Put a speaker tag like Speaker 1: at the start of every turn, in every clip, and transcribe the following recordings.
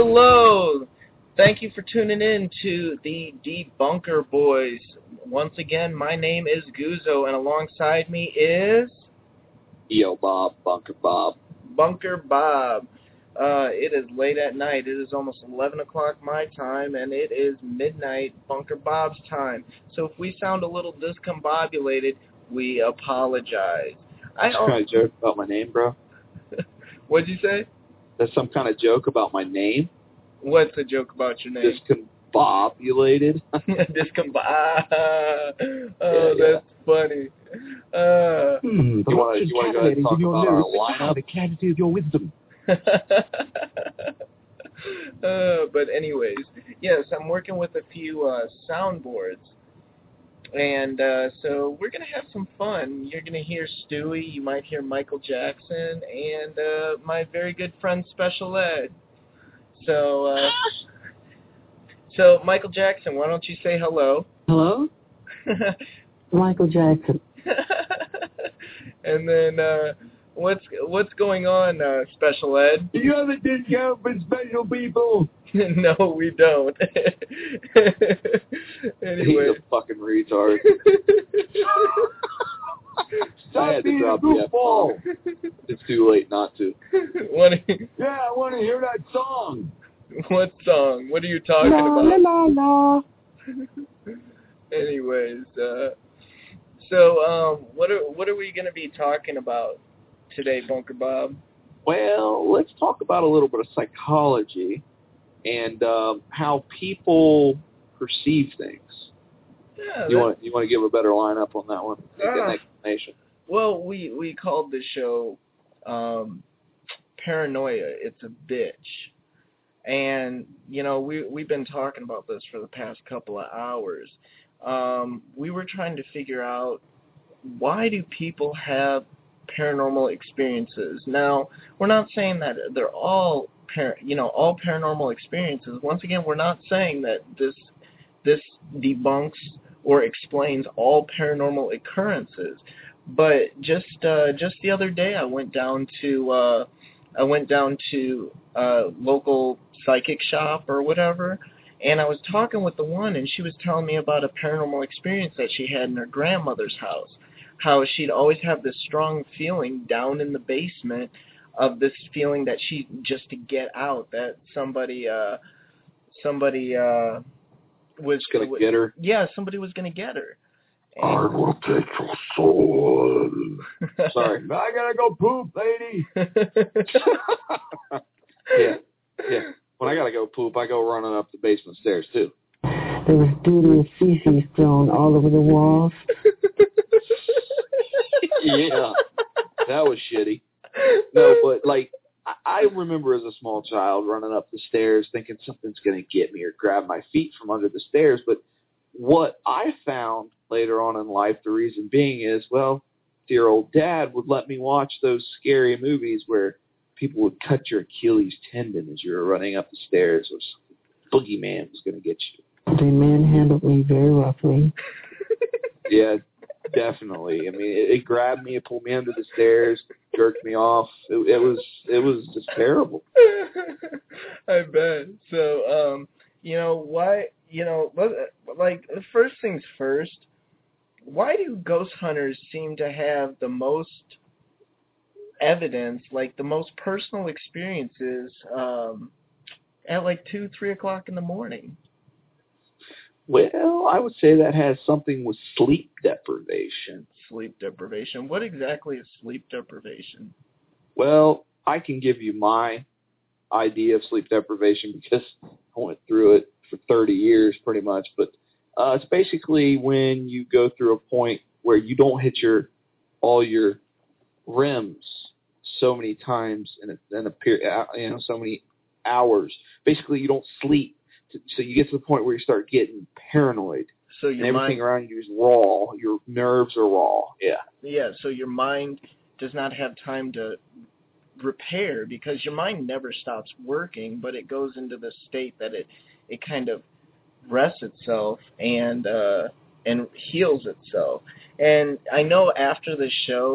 Speaker 1: Hello. Thank you for tuning in to the Debunker Boys. Once again, my name is Guzzo, and alongside me is...
Speaker 2: Yo, Bob. Bunker Bob.
Speaker 1: Bunker Bob. It is late at night. It is almost 11 o'clock my time, and it is midnight Bunker Bob's time. So if we sound a little discombobulated, we apologize.
Speaker 2: That's some kind of joke about my name, bro?
Speaker 1: What'd you say?
Speaker 2: That's some kind of joke about my name?
Speaker 1: What's a joke about your name?
Speaker 2: Discombobulated.
Speaker 1: That's funny.
Speaker 2: You want to go ahead and talk about our lineup?
Speaker 3: The clarity of your wisdom.
Speaker 1: But anyways, yes, I'm working with a few soundboards. And so we're going to have some fun. You're going to hear Stewie, you might hear Michael Jackson, and my very good friend Special Ed. So, so Michael Jackson, why don't you say hello?
Speaker 4: Hello? Michael Jackson.
Speaker 1: And then what's going on, Special Ed?
Speaker 3: Do you have a discount for special people?
Speaker 1: No, we don't. Anyway.
Speaker 2: He's a fucking retard. I had to drop the F-bomb. It's too late not to.
Speaker 3: Yeah, I want to hear that song.
Speaker 1: What song? What are you talking about?
Speaker 4: La, la, la.
Speaker 1: Anyways, so what are we going to be talking about today, Bunker Bob?
Speaker 2: Well, let's talk about a little bit of psychology and how people perceive things.
Speaker 1: Yeah,
Speaker 2: you want to give a better lineup on that one? Make an explanation.
Speaker 1: Well, we called the show Paranoia. It's a bitch. And, you know, we've been talking about this for the past couple of hours. We were trying to figure out, why do people have paranormal experiences? Now, we're not saying that they're all paranormal experiences. Once again, we're not saying that this debunks or explains all paranormal occurrences. But just the other day, I went down to local psychic shop or whatever, and I was talking with the one, and she was telling me about a paranormal experience that she had in her grandmother's house. How she'd always have this strong feeling down in the basement of this feeling that she just to get out, that somebody was
Speaker 2: going to get her.
Speaker 1: Yeah, somebody was going to get her.
Speaker 3: I will take your soul.
Speaker 2: Sorry.
Speaker 3: I gotta go poop, lady.
Speaker 2: Yeah. When I gotta go poop, I go running up the basement stairs too.
Speaker 4: There was doo-doo and feces thrown all over the walls.
Speaker 2: Yeah, that was shitty. No, but like I remember as a small child running up the stairs thinking something's gonna get me or grab my feet from under the stairs. But what I found later on in life, the reason being is, well, dear old dad would let me watch those scary movies where people would cut your Achilles tendon as you were running up the stairs, or some boogeyman was going to get you.
Speaker 4: They manhandled me very roughly.
Speaker 2: Yeah, definitely. I mean, it grabbed me, it pulled me under the stairs, jerked me off. It was just terrible.
Speaker 1: I bet. So, why? Like, the first things first. Why do ghost hunters seem to have the most evidence, like the most personal experiences, at like 2, 3 o'clock in the morning?
Speaker 2: Well, I would say that has something with sleep deprivation.
Speaker 1: Sleep deprivation. What exactly is sleep deprivation?
Speaker 2: Well, I can give you my idea of sleep deprivation because I went through it for 30 years pretty much, but it's basically when you go through a point where you don't hit all your REMs so many times in a period, so many hours. Basically, you don't sleep, so you get to the point where you start getting paranoid.
Speaker 1: So
Speaker 2: and everything around you is raw. Your nerves are raw. Yeah.
Speaker 1: Yeah. So your mind does not have time to repair, because your mind never stops working, but it goes into the state that it kind of rests itself and heals itself. And I know after the show,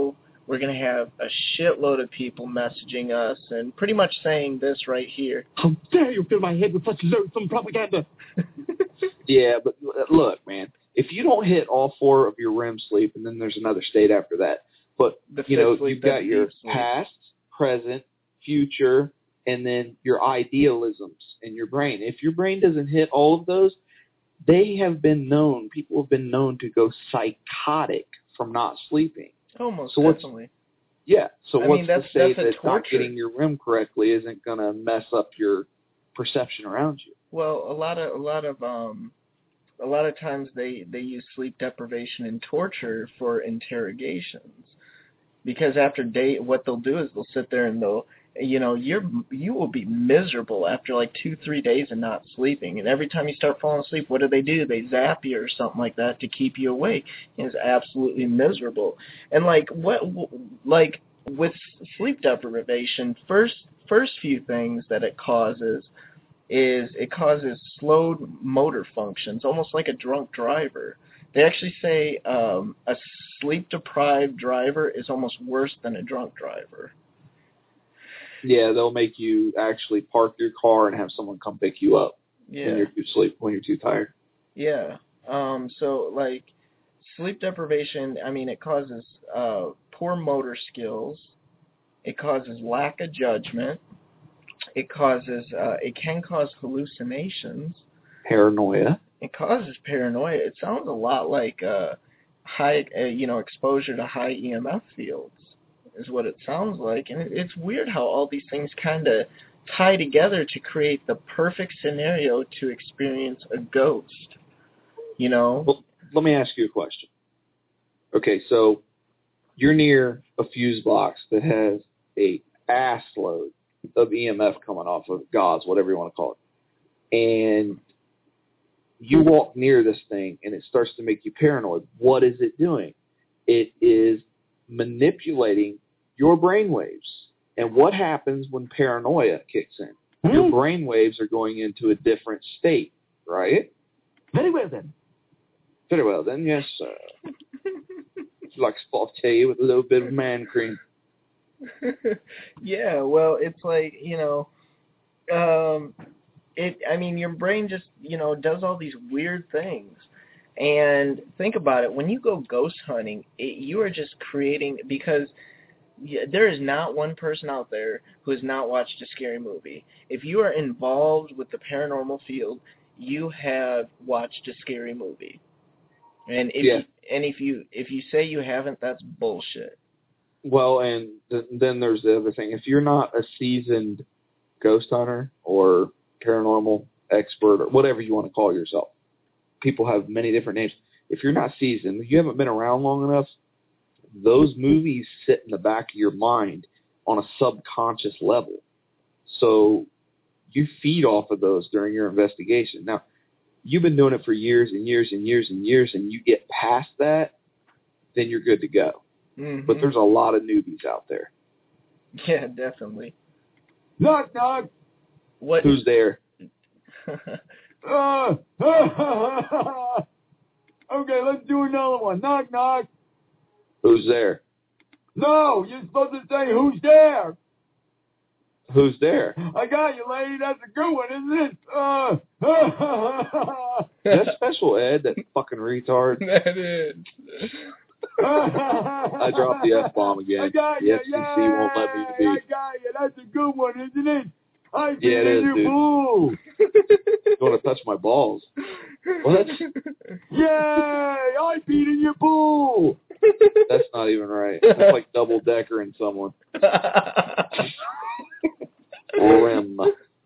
Speaker 1: we're going to have a shitload of people messaging us and pretty much saying this right here.
Speaker 3: How dare you fill my head with such loathsome propaganda?
Speaker 2: Yeah, but look, man, if you don't hit all 4 of your REM sleep, and then there's another state after that, but, you've got your past, present, future, and then your idealisms in your brain. If your brain doesn't hit all of those, people have been known to go psychotic from not sleeping.
Speaker 1: Oh, most definitely.
Speaker 2: Yeah, so what's to say that
Speaker 1: torture.
Speaker 2: not getting your REM correctly isn't going to mess up your perception around you?
Speaker 1: Well, a lot of times they use sleep deprivation and torture for interrogations, because what they'll do is they'll sit there and you will be miserable after like 2-3 days of not sleeping, and every time you start falling asleep, what do? They zap you or something like that to keep you awake. It's absolutely miserable. And like with sleep deprivation, first few things that it causes is it causes slowed motor functions, almost like a drunk driver. They actually say a sleep-deprived driver is almost worse than a drunk driver.
Speaker 2: Yeah, they'll make you actually park your car and have someone come pick you up when you're too tired.
Speaker 1: Yeah. So, like, sleep deprivation, it causes poor motor skills. It causes lack of judgment. It can cause hallucinations.
Speaker 2: Paranoia.
Speaker 1: It causes paranoia. It sounds a lot like high, exposure to high EMF fields is what it sounds like. And it's weird how all these things kind of tie together to create the perfect scenario to experience a ghost,
Speaker 2: Well, let me ask you a question. Okay, so you're near a fuse box that has a ass load of EMF coming off of gauze, whatever you want to call it. And you walk near this thing and it starts to make you paranoid. What is it doing? It is manipulating your brain waves. And what happens when paranoia kicks in? Your brain waves are going into a different state, right?
Speaker 3: Very well then.
Speaker 2: Very well then, yes, sir. It's like spot tea with a little bit of man cream.
Speaker 1: Yeah, well, it's like, your brain just, does all these weird things. And think about it, when you go ghost hunting, you are just creating, because there is not one person out there who has not watched a scary movie. If you are involved with the paranormal field, you have watched a scary movie. And if you say you haven't, that's bullshit.
Speaker 2: Well, and then there's the other thing. If you're not a seasoned ghost hunter or paranormal expert or whatever you want to call yourself, people have many different names. If you're not seasoned, you haven't been around long enough, those movies sit in the back of your mind on a subconscious level. So you feed off of those during your investigation. Now, you've been doing it for years and years and years and years, and you get past that, then you're good to go.
Speaker 1: Mm-hmm.
Speaker 2: But there's a lot of newbies out there.
Speaker 1: Yeah, definitely.
Speaker 3: Knock, knock.
Speaker 1: What?
Speaker 2: Who's there?
Speaker 3: Okay, let's do another one. Knock, knock.
Speaker 2: Who's there?
Speaker 3: No, you're supposed to say who's there.
Speaker 2: Who's there?
Speaker 3: I got you, lady. That's a good one, isn't it?
Speaker 2: That's special ed, that fucking retard.
Speaker 1: That is.
Speaker 2: I dropped the F-bomb again.
Speaker 3: I got
Speaker 2: the
Speaker 3: you.
Speaker 2: FCC
Speaker 3: Yay,
Speaker 2: won't let me be.
Speaker 3: I got you. That's a good one, isn't it? I
Speaker 2: Yeah,
Speaker 3: beat
Speaker 2: it is,
Speaker 3: you,
Speaker 2: dude.
Speaker 3: fool.
Speaker 2: You want to touch my balls? What?
Speaker 3: Yay! I beat you, fool.
Speaker 2: That's not even right. That's like double-decker in someone. Rim.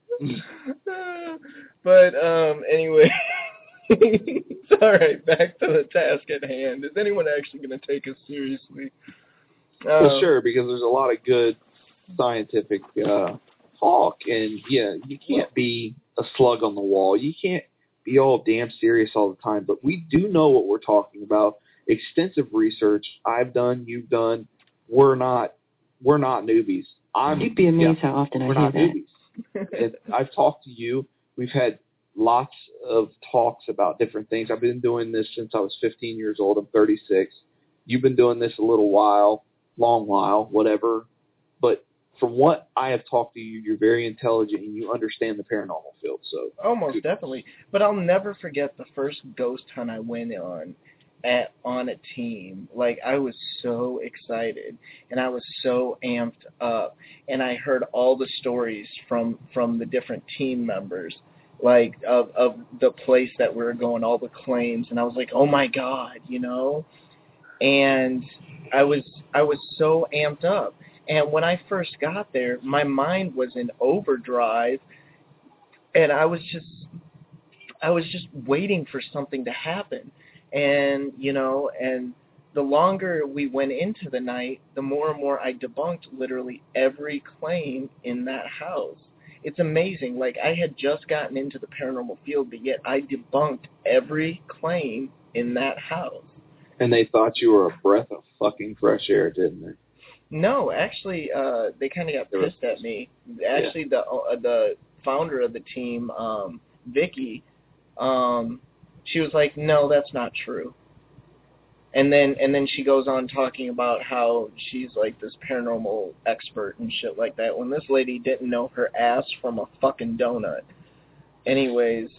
Speaker 1: But anyway, all right. Back to the task at hand. Is anyone actually going to take us seriously?
Speaker 2: Well, sure, because there's a lot of good scientific talk, and yeah, you can't be a slug on the wall. You can't be all damn serious all the time. But we do know what we're talking about. Extensive research I've done, you've done. We're not newbies.
Speaker 4: You'd be amazed how often I
Speaker 2: we're
Speaker 4: hear
Speaker 2: not
Speaker 4: that.
Speaker 2: newbies. I've talked to you. We've had lots of talks about different things. I've been doing this since I was 15 years old. I'm 36. You've been doing this a little while. long while, whatever. But from what I have talked to you, you're very intelligent and you understand the paranormal field. So
Speaker 1: most definitely. But I'll never forget the first ghost hunt I went on a team. Like, I was so excited and I was so amped up, and I heard all the stories from the different team members, like of the place that we were going, all the claims, and I was like, oh my God, and I was so amped up. And when I first got there, my mind was in overdrive, and I was just waiting for something to happen. And, and the longer we went into the night, the more and more I debunked literally every claim in that house. It's amazing. Like, I had just gotten into the paranormal field, but yet I debunked every claim in that house.
Speaker 2: And they thought you were a breath of fucking fresh air, didn't they?
Speaker 1: No, actually, they kind of got pissed at me. Actually, the founder of the team, Vicky, she was like, no, that's not true. And then she goes on talking about how she's like this paranormal expert and shit like that, when this lady didn't know her ass from a fucking donut. Anyways,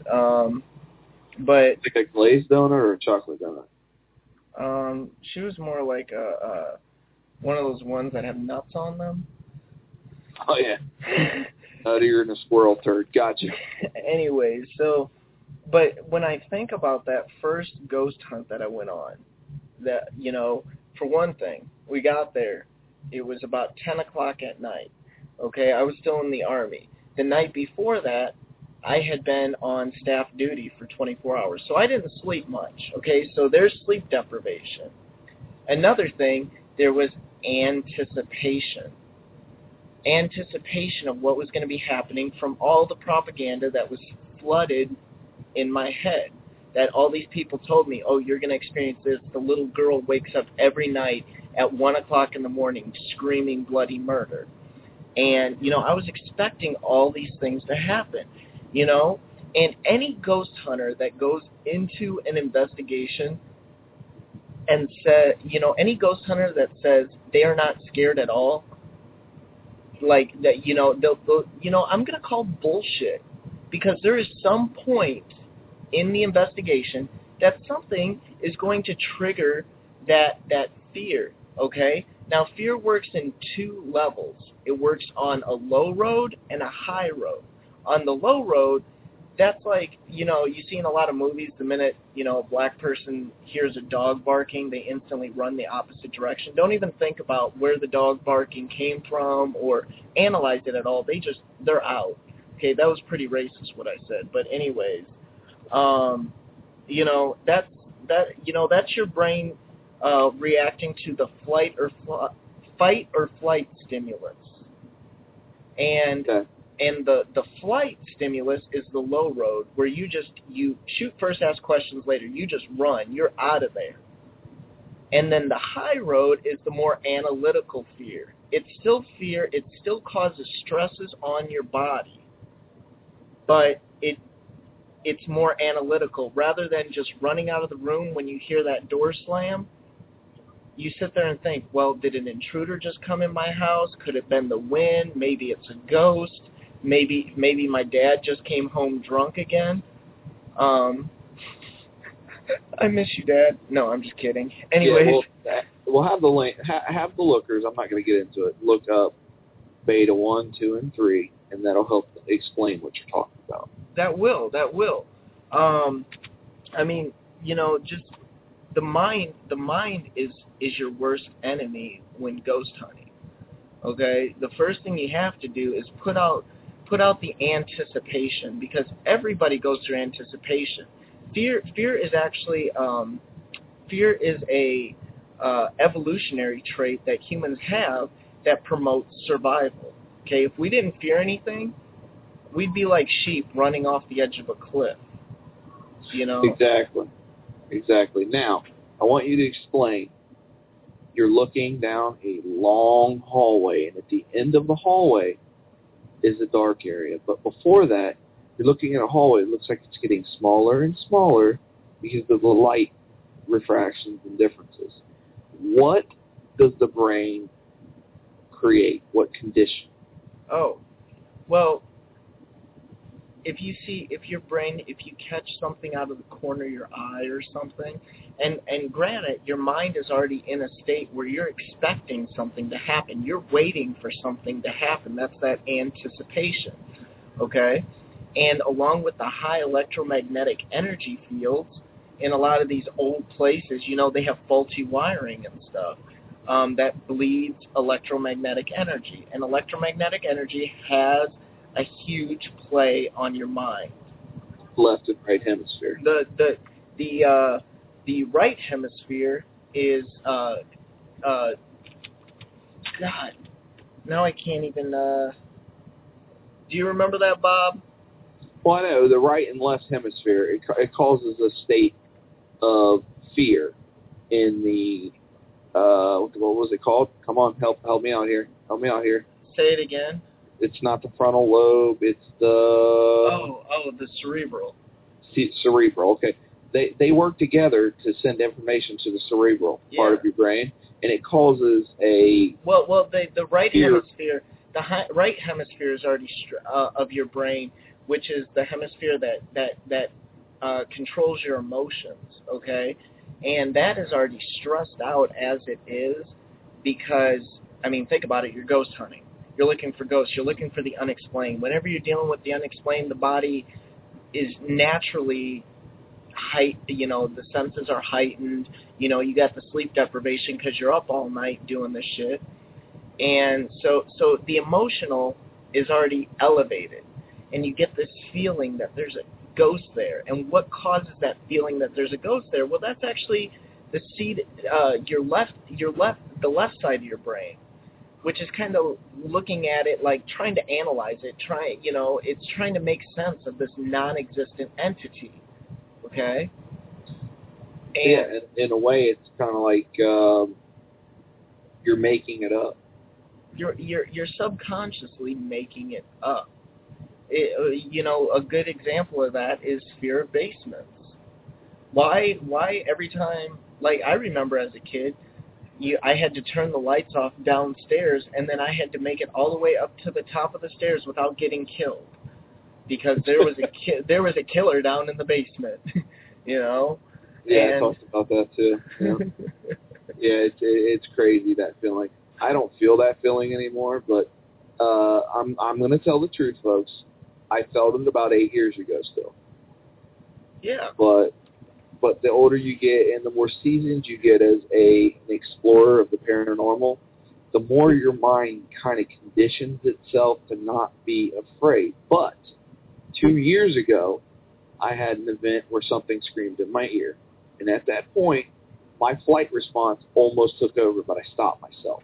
Speaker 1: but...
Speaker 2: Like a glazed donut or a chocolate donut?
Speaker 1: She was more like one of those ones that have nuts on them.
Speaker 2: Oh, yeah. Nuttier than a squirrel turd. Gotcha.
Speaker 1: Anyways, so... But when I think about that first ghost hunt that I went on, that, for one thing, we got there. It was about 10 o'clock at night. Okay, I was still in the Army. The night before that, I had been on staff duty for 24 hours, so I didn't sleep much. Okay, so there's sleep deprivation. Another thing, there was anticipation. Anticipation of what was going to be happening from all the propaganda that was flooded in my head, that all these people told me, oh, you're going to experience this. The little girl wakes up every night at 1 o'clock in the morning screaming bloody murder. And, I was expecting all these things to happen, and any ghost hunter that goes into an investigation and says, any ghost hunter that says they are not scared at all, like that, they'll I'm going to call bullshit, because there is some point in the investigation that something is going to trigger that fear, okay? Now, fear works in two levels. It works on a low road and a high road. On the low road, that's like, you see in a lot of movies, the minute, a black person hears a dog barking, they instantly run the opposite direction. Don't even think about where the dog barking came from or analyze it at all. They're out. Okay, that was pretty racist what I said, but anyways, that's your brain reacting to the fight or flight stimulus, and the flight stimulus is the low road, where you shoot first, ask questions later. You just run. You're out of there. And then the high road is the more analytical fear. It's still fear. It still causes stresses on your body, but it's more analytical. Rather than just running out of the room when you hear that door slam, you sit there and think, well, did an intruder just come in my house? Could it have been the wind? Maybe it's a ghost. Maybe my dad just came home drunk again. I miss you, Dad. No, I'm just kidding. Anyways.
Speaker 2: Yeah, we'll have the link. Have the lookers. I'm not going to get into it. Look up Beta 1, 2, and 3, and that'll help explain what you're talking about. That will.
Speaker 1: I mean, just the mind is your worst enemy when ghost hunting. Okay? The first thing you have to do is put out the anticipation, because everybody goes through anticipation. Fear is actually fear is a evolutionary trait that humans have that promotes survival. Okay, if we didn't fear anything, we'd be like sheep running off the edge of a cliff.
Speaker 2: Exactly. Now, I want you to explain. You're looking down a long hallway, and at the end of the hallway is a dark area. But before that, you're looking at a hallway. It looks like it's getting smaller and smaller because of the light refractions and differences. What does the brain create? What condition?
Speaker 1: Oh, well, if you catch something out of the corner of your eye or something, and granted, your mind is already in a state where you're expecting something to happen. You're waiting for something to happen. That's that anticipation, okay? And along with the high electromagnetic energy fields, in a lot of these old places, they have faulty wiring and stuff that bleeds electromagnetic energy. And electromagnetic energy has a huge play on your mind.
Speaker 2: Left and right hemisphere.
Speaker 1: The right hemisphere is God. Now I can't even. Do you remember that, Bob?
Speaker 2: Well, I know the right and left hemisphere. It causes a state of fear in the. What was it called? Come on, help me out here. Help me out here.
Speaker 1: Say it again.
Speaker 2: It's not the frontal lobe. It's the
Speaker 1: the cerebral.
Speaker 2: Cerebral. Okay, they work together to send information to the cerebral part of your brain, and it causes a
Speaker 1: the right
Speaker 2: fear.
Speaker 1: hemisphere. Right hemisphere is already of your brain, which is the hemisphere that controls your emotions. Okay, and that is already stressed out as it is, because think about it. You're ghost hunting. You're looking for ghosts. You're looking for the unexplained. Whenever you're dealing with the unexplained, the body is naturally the senses are heightened. You got the sleep deprivation because you're up all night doing this shit. And so the emotional is already elevated. And you get this feeling that there's a ghost there. And what causes that feeling that there's a ghost there? Well, that's actually the seed, the left side of your brain, which is kind of looking at it like trying to analyze it, it's trying to make sense of this non-existent entity, okay?
Speaker 2: And in a way, it's kind of like you're making it up.
Speaker 1: You're subconsciously making it up. A good example of that is fear of basements. Why every time, like I remember as a kid, I had to turn the lights off downstairs, and then I had to make it all the way up to the top of the stairs without getting killed, because there was a killer down in the basement,
Speaker 2: Yeah, I talked about that too. Yeah, it's crazy, that feeling. I don't feel that feeling anymore, but I'm going to tell the truth, folks. I felt it about 8 years ago still.
Speaker 1: Yeah.
Speaker 2: But the older you get and the more seasoned you get as an explorer of the paranormal, the more your mind kind of conditions itself to not be afraid. But 2 years ago, I had an event where something screamed in my ear. And at that point, my flight response almost took over, but I stopped myself.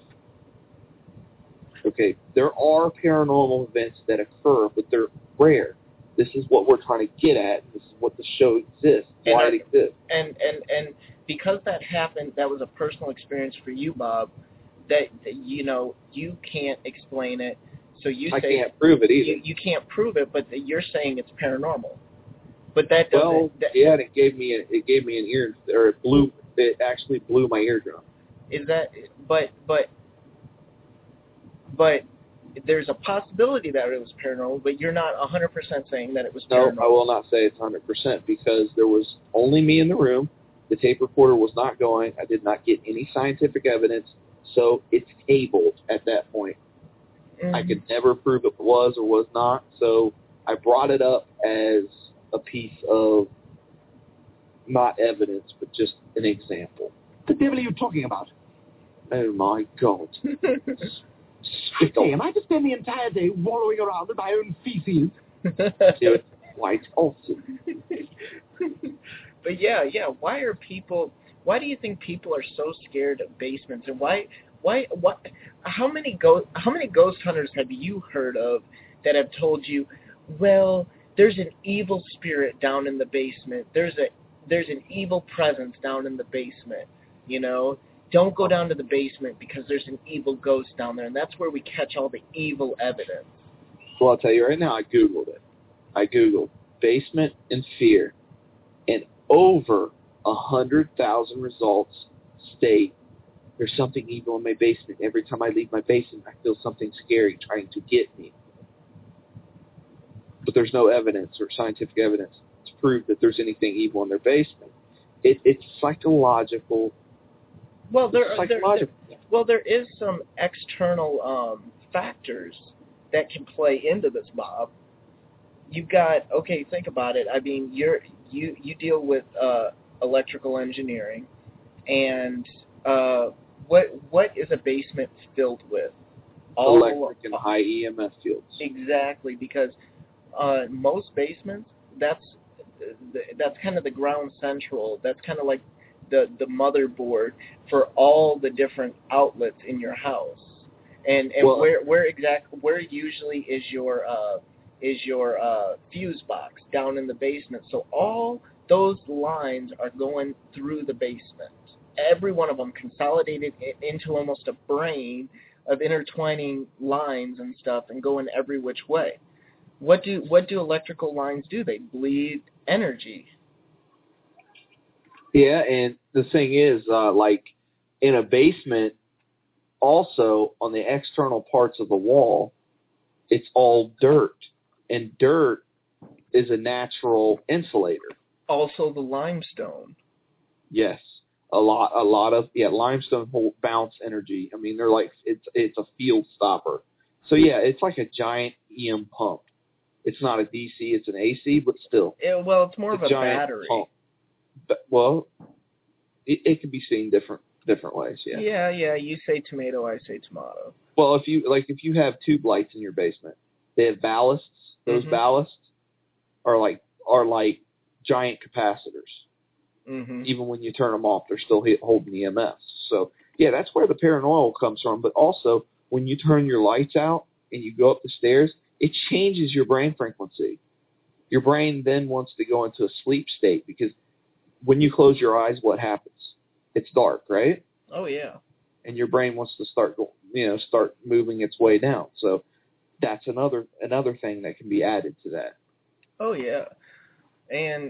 Speaker 2: Okay, there are paranormal events that occur, but they're rare. This is what we're trying to get at. This is what the show exists, why it exists.
Speaker 1: And because that happened, that was a personal experience for you, Bob, that you can't explain it. So I
Speaker 2: can't prove it either.
Speaker 1: You can't prove it, but you're saying it's paranormal. But that doesn't.
Speaker 2: Well, it gave me an ear, or it actually blew my eardrum.
Speaker 1: Is that? But there's a possibility that it was paranormal, but you're not 100% saying that it was paranormal.
Speaker 2: No, I will not say it's 100% because there was only me in the room. The tape recorder was not going. I did not get any scientific evidence, so it's tabled at that point. I could never prove it was or was not, so I brought it up as a piece of not evidence, but just an example.
Speaker 3: The devil are you talking about?
Speaker 2: Oh, my God.
Speaker 3: Hey, am I to spend the entire day wallowing around in my own feces?
Speaker 2: It's quite awesome.
Speaker 1: But yeah, why do you think people are so scared of basements, and how many ghost hunters have you heard of that have told you, well, there's an evil spirit down in the basement, there's an evil presence down in the basement, don't go down to the basement because there's an evil ghost down there, and that's where we catch all the evil evidence.
Speaker 2: Well, I'll tell you right now, I Googled it. I Googled basement and fear, and over 100,000 results state there's something evil in my basement. Every time I leave my basement, I feel something scary trying to get me. But there's no evidence or scientific evidence to prove that there's anything evil in their basement. It's psychological.
Speaker 1: Well, there is some external factors that can play into this, Bob. You've got, okay, think about it. I mean, you deal with electrical engineering, and what is a basement filled with?
Speaker 2: Electric and high EMF fields.
Speaker 1: Exactly, because most basements, that's kind of the ground central. That's kind of like the motherboard for all the different outlets in your house. And well, where usually is your fuse box? Down in the basement. So all those lines are going through the basement. Every one of them consolidated into almost a brain of intertwining lines and stuff and going every which way. What do electrical lines do? They bleed energy.
Speaker 2: Yeah, and the thing is, like in a basement, also on the external parts of the wall, it's all dirt, and dirt is a natural insulator.
Speaker 1: Also, the limestone.
Speaker 2: Yes, a lot of limestone bounce energy. I mean, they're like it's a field stopper. So yeah, it's like a giant EM pump. It's not a DC, it's an AC, but still.
Speaker 1: Well, it's more of a battery.
Speaker 2: Pump. But, well, it can be seen different ways. Yeah.
Speaker 1: Yeah. You say tomato, I say tomato.
Speaker 2: Well, if you have tube lights in your basement, they have ballasts. Those ballasts are like giant capacitors. Mm-hmm. Even when you turn them off, they're still holding EMFs. So yeah, that's where the paranoia comes from. But also, when you turn your lights out and you go up the stairs, it changes your brain frequency. Your brain then wants to go into a sleep state because when you close your eyes, what happens? It's dark, right?
Speaker 1: Oh yeah.
Speaker 2: And your brain wants to start moving its way down. So that's another thing that can be added to that.
Speaker 1: Oh yeah, and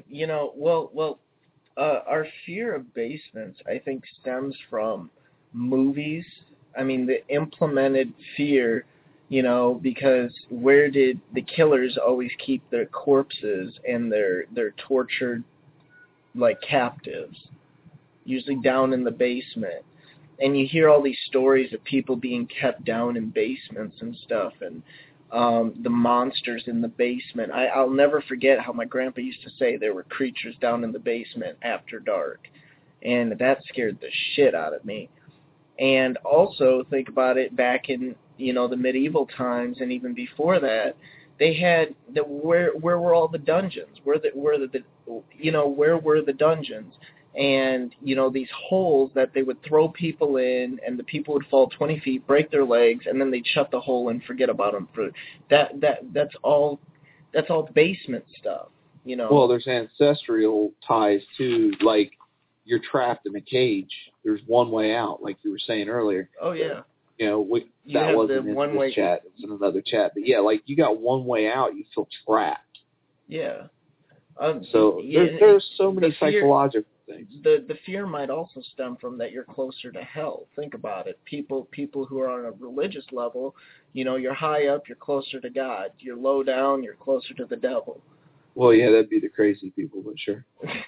Speaker 1: our fear of basements, I think, stems from movies. I mean, the implemented fear. Because where did the killers always keep their corpses and their tortured, like, captives? Usually down in the basement. And you hear all these stories of people being kept down in basements and stuff, and the monsters in the basement. I'll never forget how my grandpa used to say there were creatures down in the basement after dark. And that scared the shit out of me. And also, think about it, back in the medieval times and even before that, they had where were all the dungeons? Where were the dungeons? And these holes that they would throw people in, and the people would fall 20 feet, break their legs, and then they'd shut the hole and forget about them. For that's all basement stuff.
Speaker 2: Well, there's ancestral ties too, like you're trapped in a cage. There's one way out, like you were saying earlier.
Speaker 1: Oh yeah.
Speaker 2: That wasn't in this chat. It was in another chat. But yeah, like you got one way out, you feel trapped.
Speaker 1: Yeah.
Speaker 2: So there's so many psychological things.
Speaker 1: The fear might also stem from that you're closer to hell. Think about it. People who are on a religious level, you're high up, you're closer to God. You're low down, you're closer to the devil.
Speaker 2: Well, yeah, that'd be the crazy people, but sure.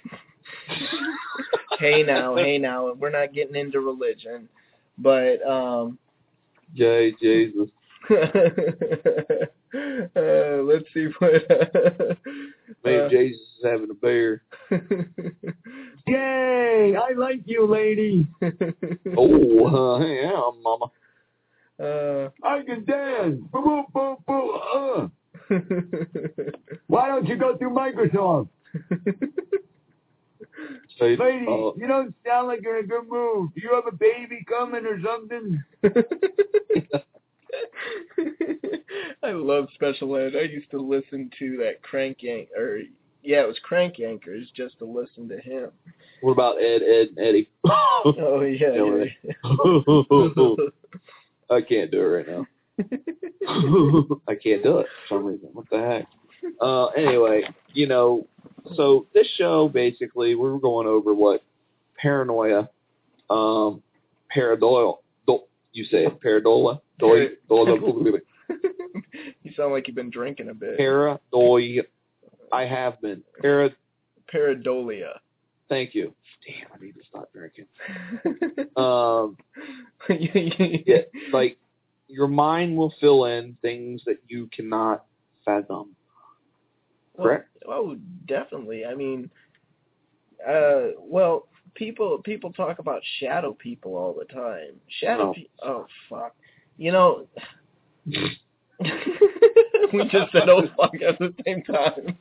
Speaker 1: Hey now, we're not getting into religion, but
Speaker 2: Yay, Jesus.
Speaker 1: Let's see what.
Speaker 2: Maybe Jesus is having a beer.
Speaker 3: Yay! I like you, lady.
Speaker 2: Yeah, mama.
Speaker 3: I can dance. Boom, boom, boom. Why don't you go through Microsoft? Lady, you don't sound like you're in a good mood. Do you have a baby coming or something?
Speaker 1: I love Special Ed. I used to listen to that it was Crank Yankers just to listen to him.
Speaker 2: What about Ed, and Eddie?
Speaker 1: Oh, yeah.
Speaker 2: I can't do it right now. I can't do it for some reason. What the heck? Anyway, so this show, basically, we were going over what paranoia Paradoil. You say it. Paradola?
Speaker 1: You sound like you've been drinking a bit.
Speaker 2: Paradoil. I have been.
Speaker 1: Pareidolia.
Speaker 2: Thank you. Damn, I need to stop drinking. Yeah, like, your mind will fill in things that you cannot fathom. Correct?
Speaker 1: Oh, definitely. I mean, people talk about shadow people all the time. Oh, fuck. You know, we just said, oh, fuck, at the same time.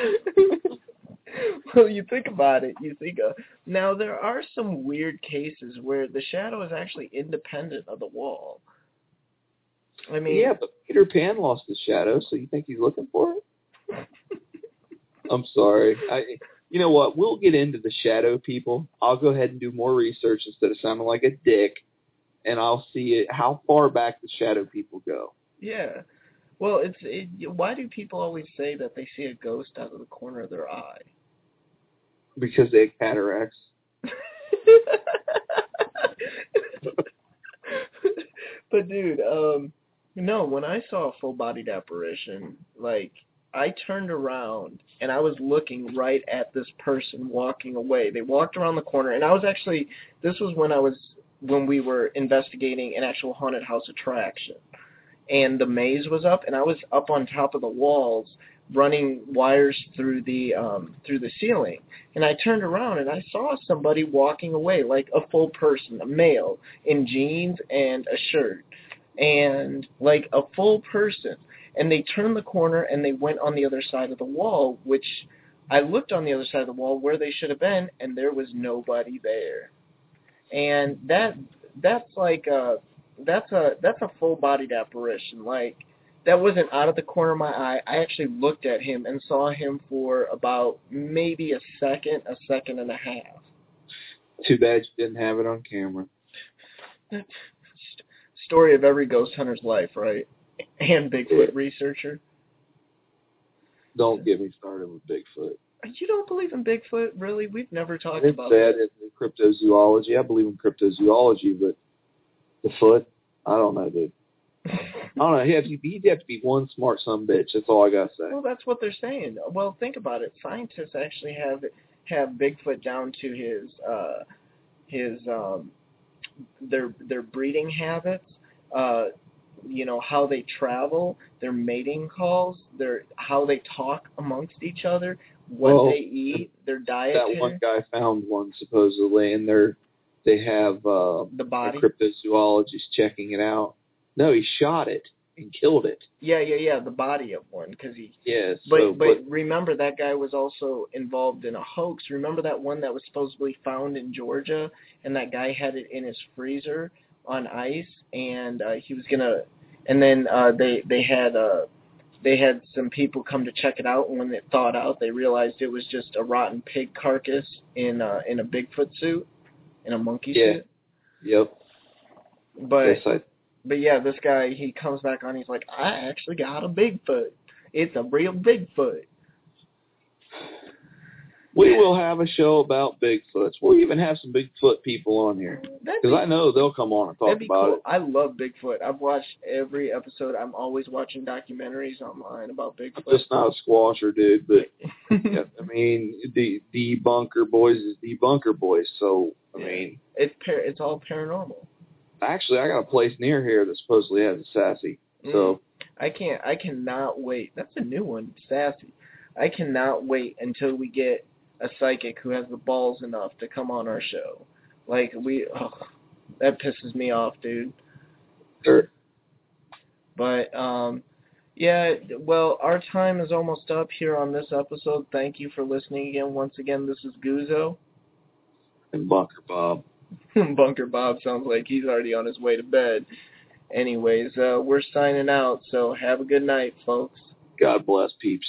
Speaker 1: Well, you think about it. Now, there are some weird cases where the shadow is actually independent of the wall. I mean...
Speaker 2: Yeah, but Peter Pan lost his shadow, so you think he's looking for it? I'm sorry. You know what? We'll get into the shadow people. I'll go ahead and do more research instead of sounding like a dick, and I'll see how far back the shadow people go.
Speaker 1: Yeah. Well, why do people always say that they see a ghost out of the corner of their eye?
Speaker 2: Because they have cataracts.
Speaker 1: But, dude, no, when I saw a full-bodied apparition, like, I turned around and I was looking right at this person walking away. They walked around the corner, and this was when we were investigating an actual haunted house attraction. And the maze was up, and I was up on top of the walls running wires through the ceiling. And I turned around and I saw somebody walking away, like a full person, a male, in jeans and a shirt. And like a full person. And they turned the corner and they went on the other side of the wall, which I looked on the other side of the wall where they should have been, and there was nobody there. And that's a full-bodied apparition. Like, that wasn't out of the corner of my eye. I actually looked at him and saw him for about maybe a second and a half.
Speaker 2: Too bad you didn't have it on camera.
Speaker 1: Story of every ghost hunter's life, right? And Bigfoot researcher.
Speaker 2: Don't get me started with Bigfoot.
Speaker 1: You don't believe in Bigfoot? Really? We've never talked
Speaker 2: about
Speaker 1: that.
Speaker 2: It's cryptozoology. I believe in cryptozoology, but the foot, I don't know, dude. I don't know. He'd have to be one smart son-of-a-bitch. That's all I got to say.
Speaker 1: Well, that's what they're saying. Well, think about it. Scientists actually have Bigfoot down to their breeding habits, how they travel, their mating calls, how they talk amongst each other, what they eat, their diet.
Speaker 2: That one guy found one supposedly, and they have
Speaker 1: the body.
Speaker 2: Cryptozoologists checking it out. No, he shot it and killed it.
Speaker 1: Yeah, the body of one, because he.
Speaker 2: Yes.
Speaker 1: But remember, that guy was also involved in a hoax. Remember that one that was supposedly found in Georgia, and that guy had it in his freezer on ice, and he was gonna. And then they had some people come to check it out, and when it thawed out, they realized it was just a rotten pig carcass in a Bigfoot suit, in a monkey suit.
Speaker 2: Yep.
Speaker 1: But yeah, this guy, he comes back on, he's like, I actually got a Bigfoot. It's a real Bigfoot.
Speaker 2: We will have a show about Bigfoots. We'll even have some Bigfoot people on here. Because I know they'll come on and talk about it.
Speaker 1: I love Bigfoot. I've watched every episode. I'm always watching documentaries online about Bigfoot.
Speaker 2: I'm just not a squasher, dude. But, yeah, I mean, the Bunker Boys is the Bunker Boys. So, I mean.
Speaker 1: It's all paranormal.
Speaker 2: Actually, I got a place near here that supposedly has a Sassy. So
Speaker 1: I cannot wait. That's a new one, Sassy. I cannot wait until we get a psychic who has the balls enough to come on our show. Like, that pisses me off, dude.
Speaker 2: Sure.
Speaker 1: But, yeah, well, our time is almost up here on this episode. Thank you for listening again. Once again, this is Guzzo.
Speaker 2: And Bunker Bob.
Speaker 1: Bunker Bob sounds like he's already on his way to bed. Anyways, we're signing out, so have a good night, folks.
Speaker 2: God bless, peeps.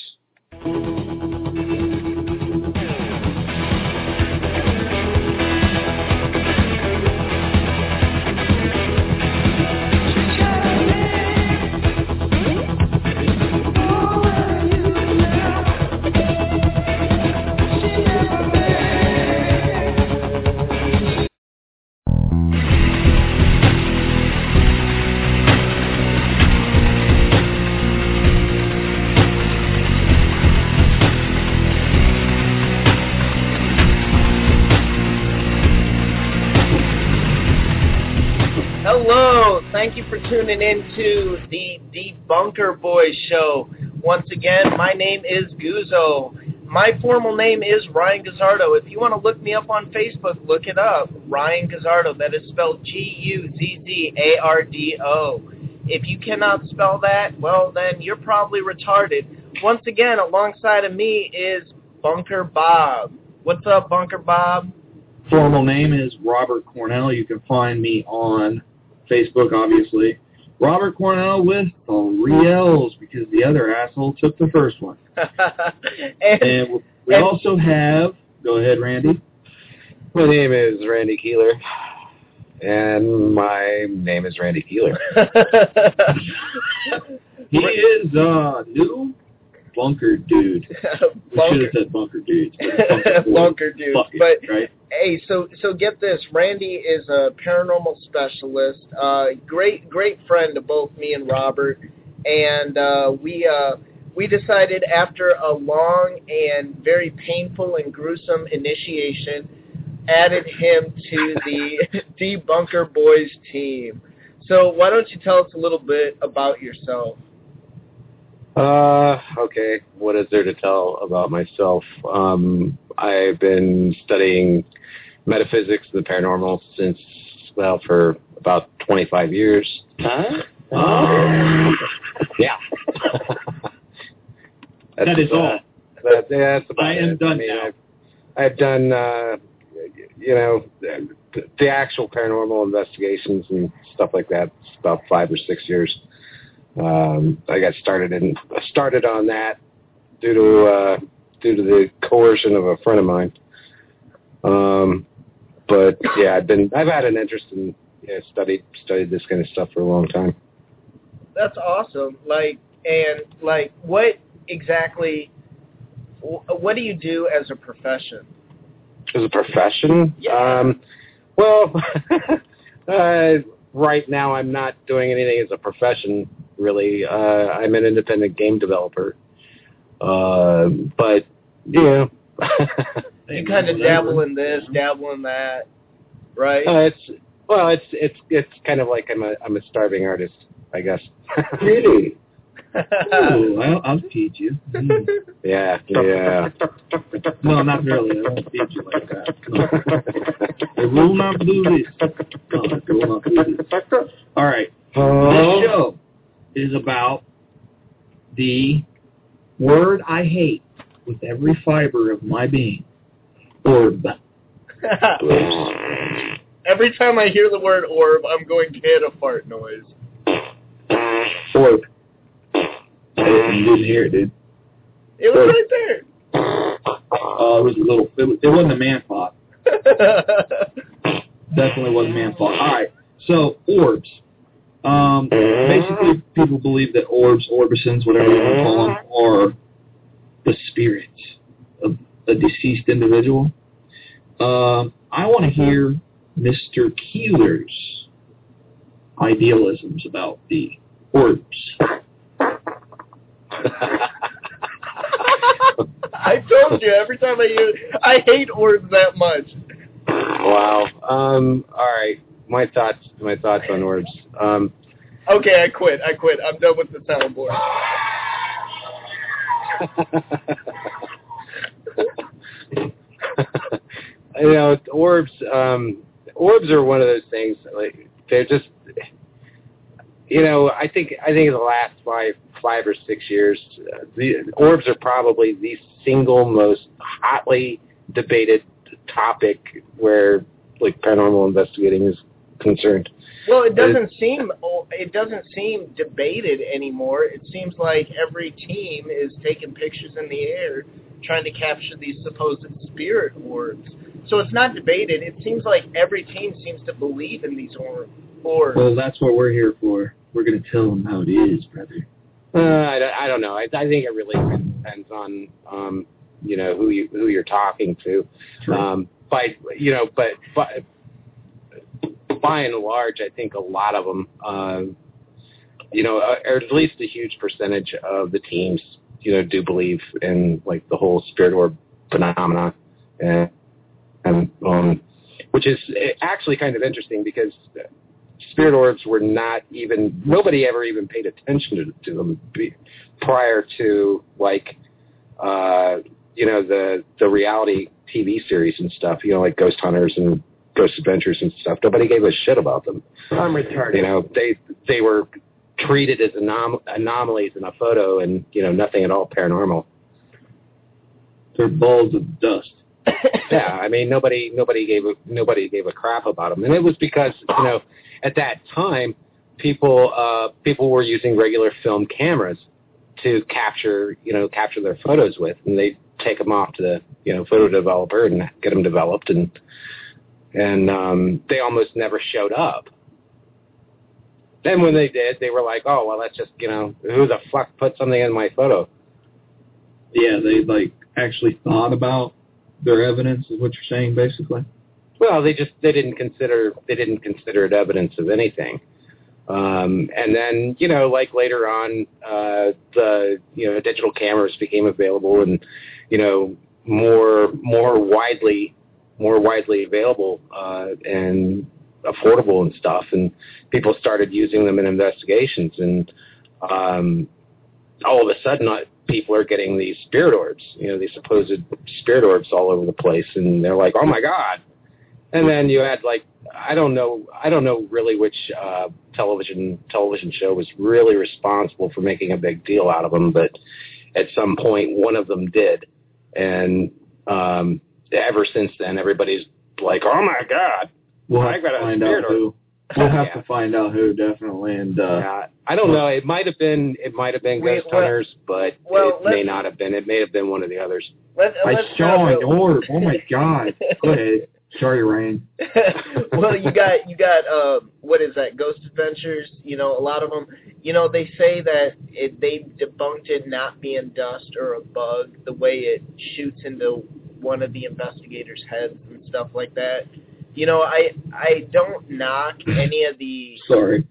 Speaker 1: thank you for tuning in to the Debunker Boys show. Once again, my name is Guzzo. My formal name is Ryan Gazzardo. If you want to look me up on Facebook, look it up. Ryan Gazzardo. That is spelled Guzzardo. If you cannot spell that, well, then you're probably retarded. Once again, alongside of me is Bunker Bob. What's up, Bunker Bob?
Speaker 2: Formal name is Robert Cornell. You can find me on Facebook, obviously. Robert Cornell with 3 L's because the other asshole took the first one. and we also have, go ahead, Randy.
Speaker 5: My name is Randy Keeler, and my name is Randy Keeler.
Speaker 2: He is a new bunker dude. We should have said bunker dudes.
Speaker 1: Bunker dudes.
Speaker 2: Bucket,
Speaker 1: but
Speaker 2: right?
Speaker 1: Hey, so get this. Randy is a paranormal specialist, great friend to both me and Robert, and we decided after a long and very painful and gruesome initiation, added him to the Debunker Boys team. So why don't you tell us a little bit about yourself?
Speaker 5: Okay. What is there to tell about myself? I've been studying metaphysics and the paranormal since, well, for about 25 years.
Speaker 2: Huh?
Speaker 5: Yeah.
Speaker 2: That is all.
Speaker 5: That's about
Speaker 2: I am
Speaker 5: it.
Speaker 2: done now.
Speaker 5: I've done, the actual paranormal investigations and stuff like that. It's about 5 or 6 years. I got started on that due to the coercion of a friend of mine. But yeah, I've had an interest in studied this kind of stuff for a long time.
Speaker 1: That's awesome. What do you do as a profession?
Speaker 5: As a profession?
Speaker 1: Yeah.
Speaker 5: Right now I'm not doing anything as a profession, really. I'm an independent game developer. But,
Speaker 1: you kind of dabble in this, dabble in that, right?
Speaker 5: It's kind of like I'm a starving artist, I guess.
Speaker 2: Really? Ooh, I'll feed you.
Speaker 5: Yeah.
Speaker 2: No, not really. I won't feed you like that. No. I will not do this. No, I will not do this. All right. This show is about the word I hate with every fiber of my being. Orb.
Speaker 1: Every time I hear the word orb, I'm going to hit a fart noise.
Speaker 2: Orb. You didn't hear it, dude.
Speaker 1: It was right there.
Speaker 2: It was a little. It wasn't a man fart. Definitely wasn't man fart. All right. So orbs. Basically, people believe that orbs, orbisons, whatever you want to call them, are the spirits of a deceased individual. I want to hear Mr. Keeler's idealisms about the orbs.
Speaker 1: I told you, every time I hear it, I hate orbs that much.
Speaker 5: Wow. All right. My thoughts on orbs.
Speaker 1: Okay, I quit. I'm done with the soundboard.
Speaker 5: Orbs are one of those things, like, they're just, I think in the last five or 6 years, the orbs are probably the single most hotly debated topic where, like, paranormal investigating is concerned.
Speaker 1: Well, it doesn't seem debated anymore. It seems like every team is taking pictures in the air trying to capture these supposed spirit orbs. So it's not debated. It seems like every team seems to believe in these orbs.
Speaker 2: Well, that's what we're here for. We're going to tell them how it is, brother.
Speaker 5: I don't know. I think it really depends on who you're talking to. But by and large, I think a lot of them, or at least a huge percentage of the teams, do believe in, like, the whole spirit orb phenomena, and which is actually kind of interesting because spirit orbs were not even, nobody ever even paid attention to them prior to, like, the reality TV series and stuff, like Ghost Hunters and Ghost Adventures and stuff. Nobody gave a shit about them.
Speaker 3: I'm retarded.
Speaker 5: They were treated as anomalies in a photo and, nothing at all paranormal.
Speaker 2: They're balls of dust.
Speaker 5: Yeah, I mean, nobody gave a crap about them, and it was because at that time people were using regular film cameras to capture their photos with, and they take them off to the photo developer and get them developed, and they almost never showed up. Then when they did, they were like, oh well, that's just who the fuck put something in my photo?
Speaker 2: Yeah, they actually thought about their evidence, is what you're saying, basically.
Speaker 5: Well, they didn't consider it evidence of anything. And then later on, the digital cameras became available and more widely available and affordable and stuff, and people started using them in investigations, and all of a sudden people are getting these spirit orbs, these supposed spirit orbs all over the place, and they're like, oh my God. And then you had I don't know really which television show was really responsible for making a big deal out of them, but at some point one of them did, and ever since then everybody's like, oh my God,
Speaker 2: we'll have to find out who. We'll have to find out who, definitely, and
Speaker 5: I don't know. It might have been Ghost Hunters, but it may not have been. It may have been one of the others.
Speaker 2: I saw an orb. Oh my God! Go ahead. Sorry, Rain.
Speaker 1: Well, you got what is that? Ghost Adventures. A lot of them. They say that they debunked it not being dust or a bug, the way it shoots into one of the investigators' heads and stuff like that. I don't knock any of the.
Speaker 2: Sorry.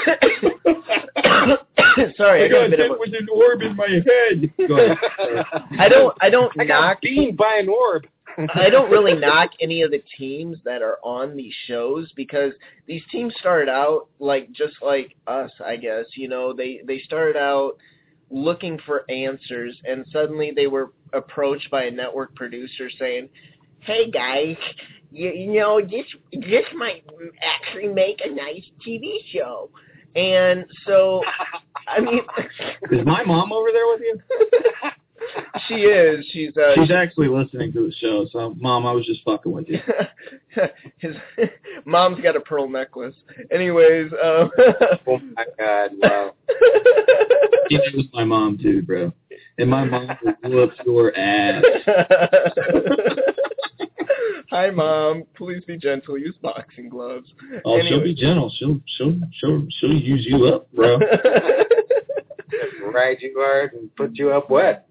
Speaker 1: Sorry, I got a bit
Speaker 2: of with an orb in my head. Go ahead.
Speaker 1: I don't
Speaker 5: I
Speaker 1: knock.
Speaker 5: got beamed by an orb.
Speaker 1: I don't really knock any of the teams that are on these shows, because these teams started out just like us, I guess. They started out looking for answers, and suddenly they were approached by a network producer saying, "Hey guys, this might actually make a nice TV show." And so, I mean,
Speaker 2: is my mom over there with you?
Speaker 1: She is. She's
Speaker 2: actually listening to the show. So, Mom, I was just fucking with you.
Speaker 1: His mom's got a pearl necklace. Anyways.
Speaker 5: Oh my God! Wow.
Speaker 2: She knows my mom too, bro. And my mom will whoop your ass.
Speaker 1: Hi, Mom. Please be gentle. Use boxing gloves.
Speaker 2: Oh, anyway. She'll be gentle. She'll use you up, bro.
Speaker 5: Ride you hard and put you up wet.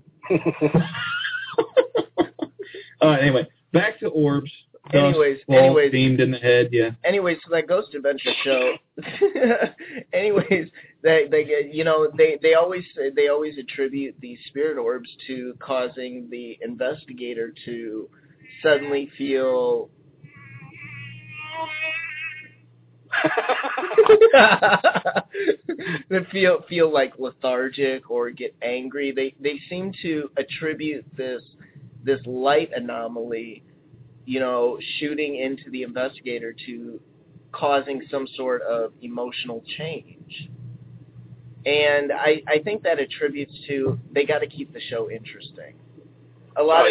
Speaker 1: Anyway,
Speaker 2: back to orbs.
Speaker 1: Anyways,
Speaker 2: beamed in the head, yeah.
Speaker 1: Anyways, so that Ghost Adventure show. Anyways, they always attribute these spirit orbs to causing the investigator to suddenly feel. That feel like lethargic or get angry. They seem to attribute this light anomaly, shooting into the investigator, to causing some sort of emotional change. And I think that attributes to they got to keep the show interesting. A lot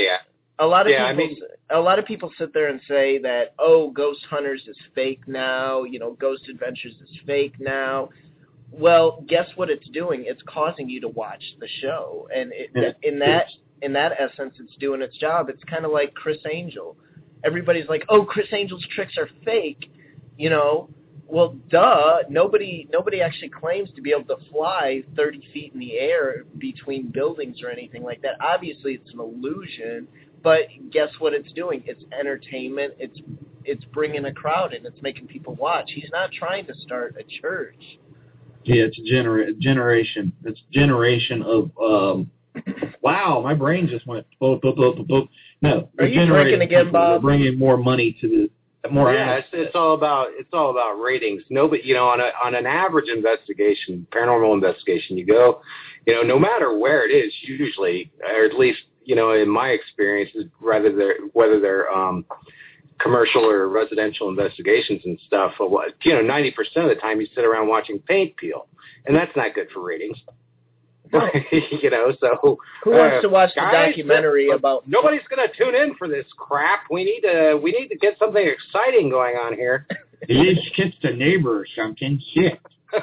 Speaker 1: of people sit there and say that, oh, Ghost Hunters is fake now, Ghost Adventures is fake now. Well, guess what it's doing? It's causing you to watch the show, and in that essence, it's doing its job. It's kind of like Chris Angel. Everybody's like, oh, Chris Angel's tricks are fake, Well, duh. Nobody actually claims to be able to fly 30 feet in the air between buildings or anything like that. Obviously, it's an illusion. But guess what it's doing? It's entertainment. It's bringing a crowd in. It's making people watch. He's not trying to start a church.
Speaker 2: Yeah, it's a generation. It's a generation of wow, my brain just went boop, boop, boop, boop, boop. No.
Speaker 1: Are you drinking again, Bob?
Speaker 2: Bringing more money to more.
Speaker 5: Yeah, it's all about ratings. Nobody, on an average investigation, paranormal investigation, you go, no matter where it is, usually, or at least, in my experience, whether they're commercial or residential investigations and stuff, 90% of the time you sit around watching paint peel, and that's not good for ratings.
Speaker 1: No.
Speaker 5: So
Speaker 1: who wants to watch the
Speaker 5: guys,
Speaker 1: documentary about?
Speaker 5: Nobody's going to tune in for this crap. We need to get something exciting going on here.
Speaker 3: At least kiss the neighbor or something. Shit.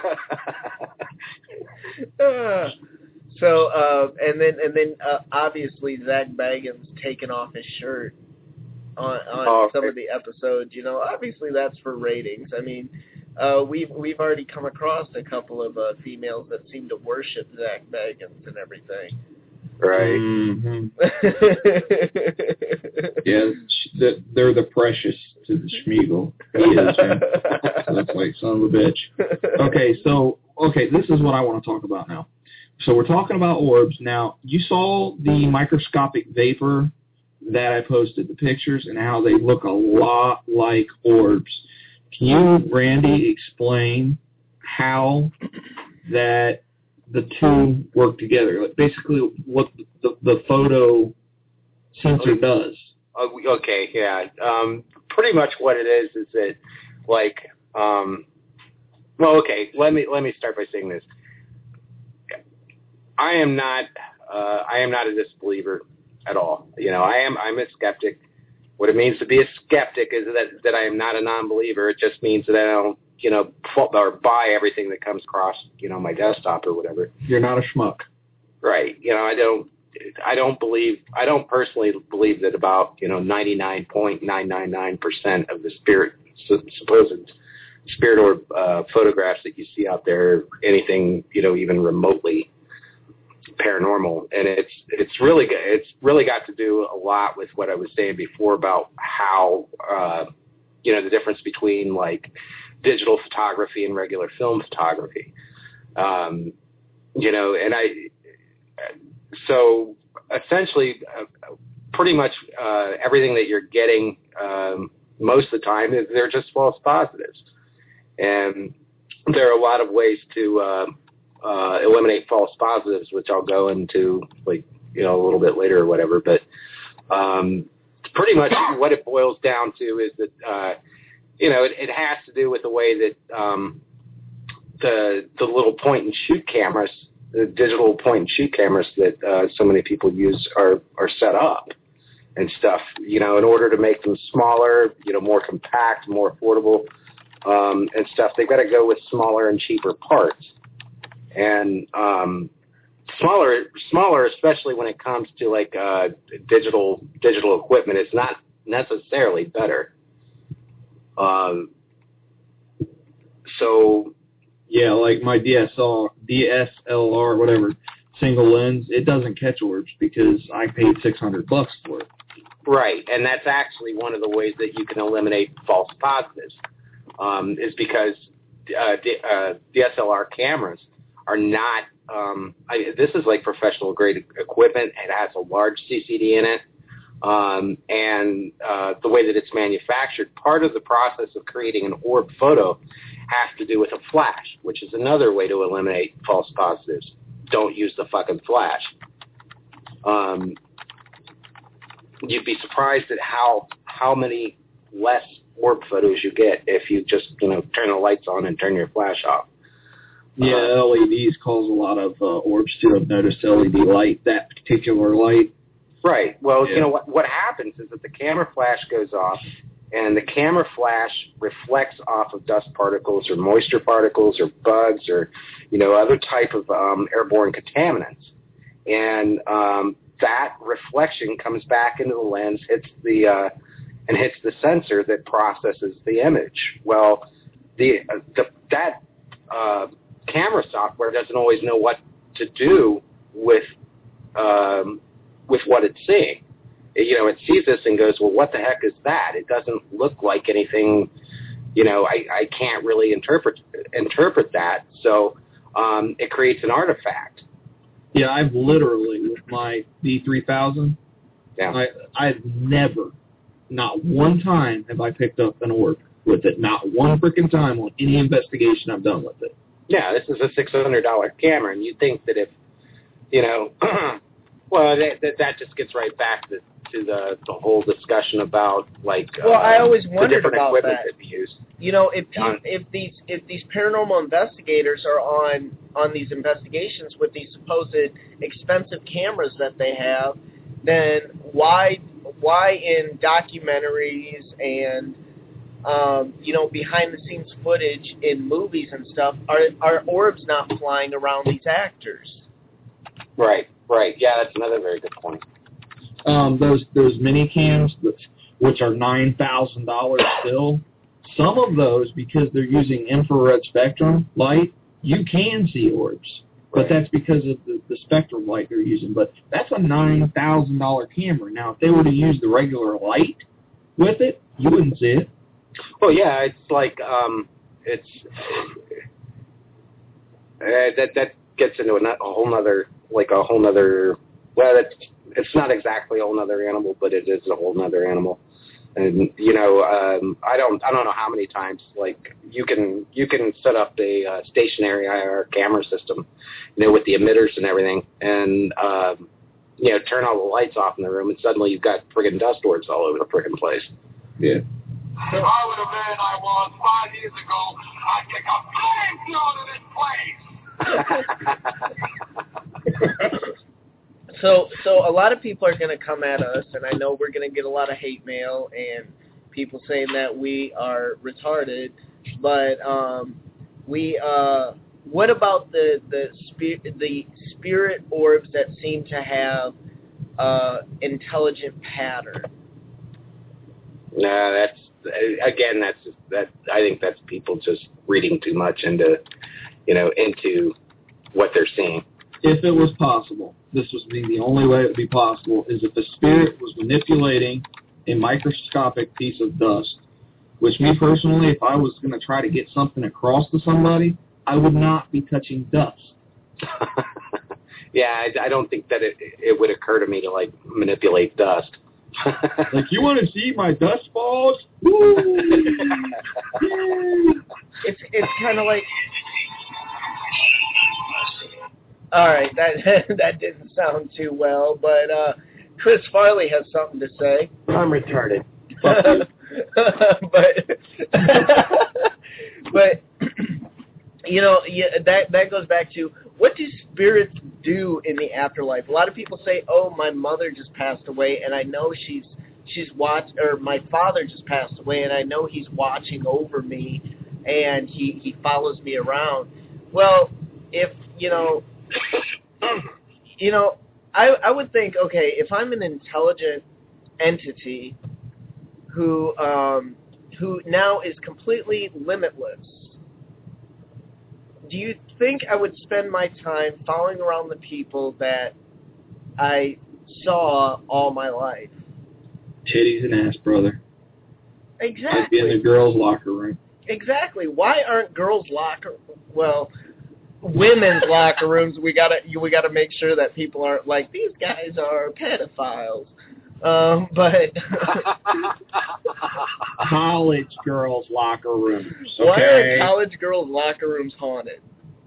Speaker 1: And then obviously Zach Bagans taking off his shirt on some of the episodes. Obviously that's for ratings. I mean, we've already come across a couple of females that seem to worship Zach Bagans and everything.
Speaker 5: Right.
Speaker 2: Mm-hmm. Yeah, they're the precious to the Schmiegel. He is, man. So that's like son of a bitch. Okay, this is what I want to talk about now. So we're talking about orbs. Now, you saw the microscopic vapor that I posted, the pictures, and how they look a lot like orbs. Can you, Randy, explain how that the two work together? Like basically what the photo sensor does.
Speaker 5: Okay, yeah. Pretty much what it is that, like, let me start by saying this. I am not a disbeliever at all. I'm a skeptic. What it means to be a skeptic is that I am not a non-believer. It just means that I don't, or buy everything that comes across, my desktop or whatever.
Speaker 2: You're not a schmuck.
Speaker 5: Right. I don't personally believe that about, 99.999% of the supposed spirit orb photographs that you see out there are anything, even remotely paranormal. And it's really good. It's really got to do a lot with what I was saying before about how, the difference between like digital photography and regular film photography. So essentially, pretty much everything that you're getting most of the time they're just false positives, and there are a lot of ways to eliminate false positives, which I'll go into a little bit later or whatever. But pretty much what it boils down to is that it has to do with the way that the little point and shoot cameras, the digital point and shoot cameras that so many people use are set up and stuff, in order to make them smaller, more compact, more affordable, and stuff. They've got to go with smaller and cheaper parts. And smaller, especially when it comes to like digital equipment, is not necessarily better. So
Speaker 2: yeah, like my DSLR, whatever, single lens, it doesn't catch orbs because I paid $600 for it.
Speaker 5: Right, and that's actually one of the ways that you can eliminate false positives, is because DSLR cameras are not. This is like professional grade equipment. It has a large CCD in it, and the way that it's manufactured, part of the process of creating an orb photo has to do with a flash, which is another way to eliminate false positives. Don't use the fucking flash. You'd be surprised at how many less orb photos you get if you just turn the lights on and turn your flash off.
Speaker 2: Yeah, LEDs cause a lot of orbs too. I've noticed LED light, that particular light.
Speaker 5: Right. Well, yeah. What happens is that the camera flash goes off, and the camera flash reflects off of dust particles or moisture particles or bugs or, other type of airborne contaminants. And that reflection comes back into the lens, hits the sensor that processes the image. Well, that camera software doesn't always know what to do with what it's seeing. It sees this and goes, well, what the heck is that? It doesn't look like anything. I can't really interpret that. So it creates an artifact.
Speaker 2: Yeah, I've literally, with my D3000,
Speaker 5: yeah.
Speaker 2: I've never not one time have I picked up an orb with it. Not one freaking time on any investigation I've done with it.
Speaker 5: Yeah, this is a $600 camera, and you'd think that if, you know, well, that just gets right back to the whole discussion about, like,
Speaker 1: well, I always
Speaker 5: the
Speaker 1: wondered
Speaker 5: different
Speaker 1: about
Speaker 5: equipment
Speaker 1: that.
Speaker 5: that we use.
Speaker 1: You know, if these paranormal investigators are on these investigations with these supposed expensive cameras that they have, then why in documentaries and you know, behind-the-scenes footage in movies and stuff, are orbs not flying around these actors?
Speaker 5: Right. Yeah, that's another very good point.
Speaker 2: Those mini cams, which are $9,000 still, some of those, because they're using infrared spectrum light, you can see orbs. But that's because of the spectrum light they're using. But that's a $9,000 camera. Now, if they were to use the regular light with it, you wouldn't see it.
Speaker 5: Well, yeah, it's like that gets into a whole nother. Well, it's not exactly a whole nother animal, but it is a whole nother animal. And you know, I don't know how many times, like, you can set up a stationary IR camera system, you know, with the emitters and everything, and you know, turn all the lights off in the room, and suddenly you've got friggin' dust orbs all over the friggin' place.
Speaker 2: Yeah.
Speaker 3: If I were the man I was 5 years ago, I'd kick a flamethrower in this place.
Speaker 1: So a lot of people are going to come at us, and I know we're going to get a lot of hate mail and people saying that we are retarded. But what about the spirit orbs that seem to have intelligent pattern?
Speaker 5: No, that's I think that's people just reading too much into what they're seeing.
Speaker 2: If it was possible, this would be the only way it would be possible, is if a spirit was manipulating a microscopic piece of dust, which me personally, if I was going to try to get something across to somebody, I would not be touching dust.
Speaker 5: Yeah, I don't think that it would occur to me to, like, manipulate dust.
Speaker 2: Like, you want to see my dust balls?
Speaker 1: It's kind of like... All right, that didn't sound too well, but Chris Farley has something to say.
Speaker 5: I'm retarded.
Speaker 1: but you know, that goes back to, what do spirits do in the afterlife? A lot of people say, "Oh, my mother just passed away, and I know she's watched," or "My father just passed away, and I know he's watching over me, and he follows me around." Well, if I would think, okay, if I'm an intelligent entity who now is completely limitless, do you think I would spend my time following around the people that I saw all my life?
Speaker 2: Titties and ass, brother.
Speaker 1: Exactly.
Speaker 2: I'd be in the girls' locker room.
Speaker 1: Exactly. Why aren't women's locker rooms? We gotta make sure that people aren't like, these guys are pedophiles. But
Speaker 2: college girls' locker rooms. Okay?
Speaker 1: Why are college girls' locker rooms haunted?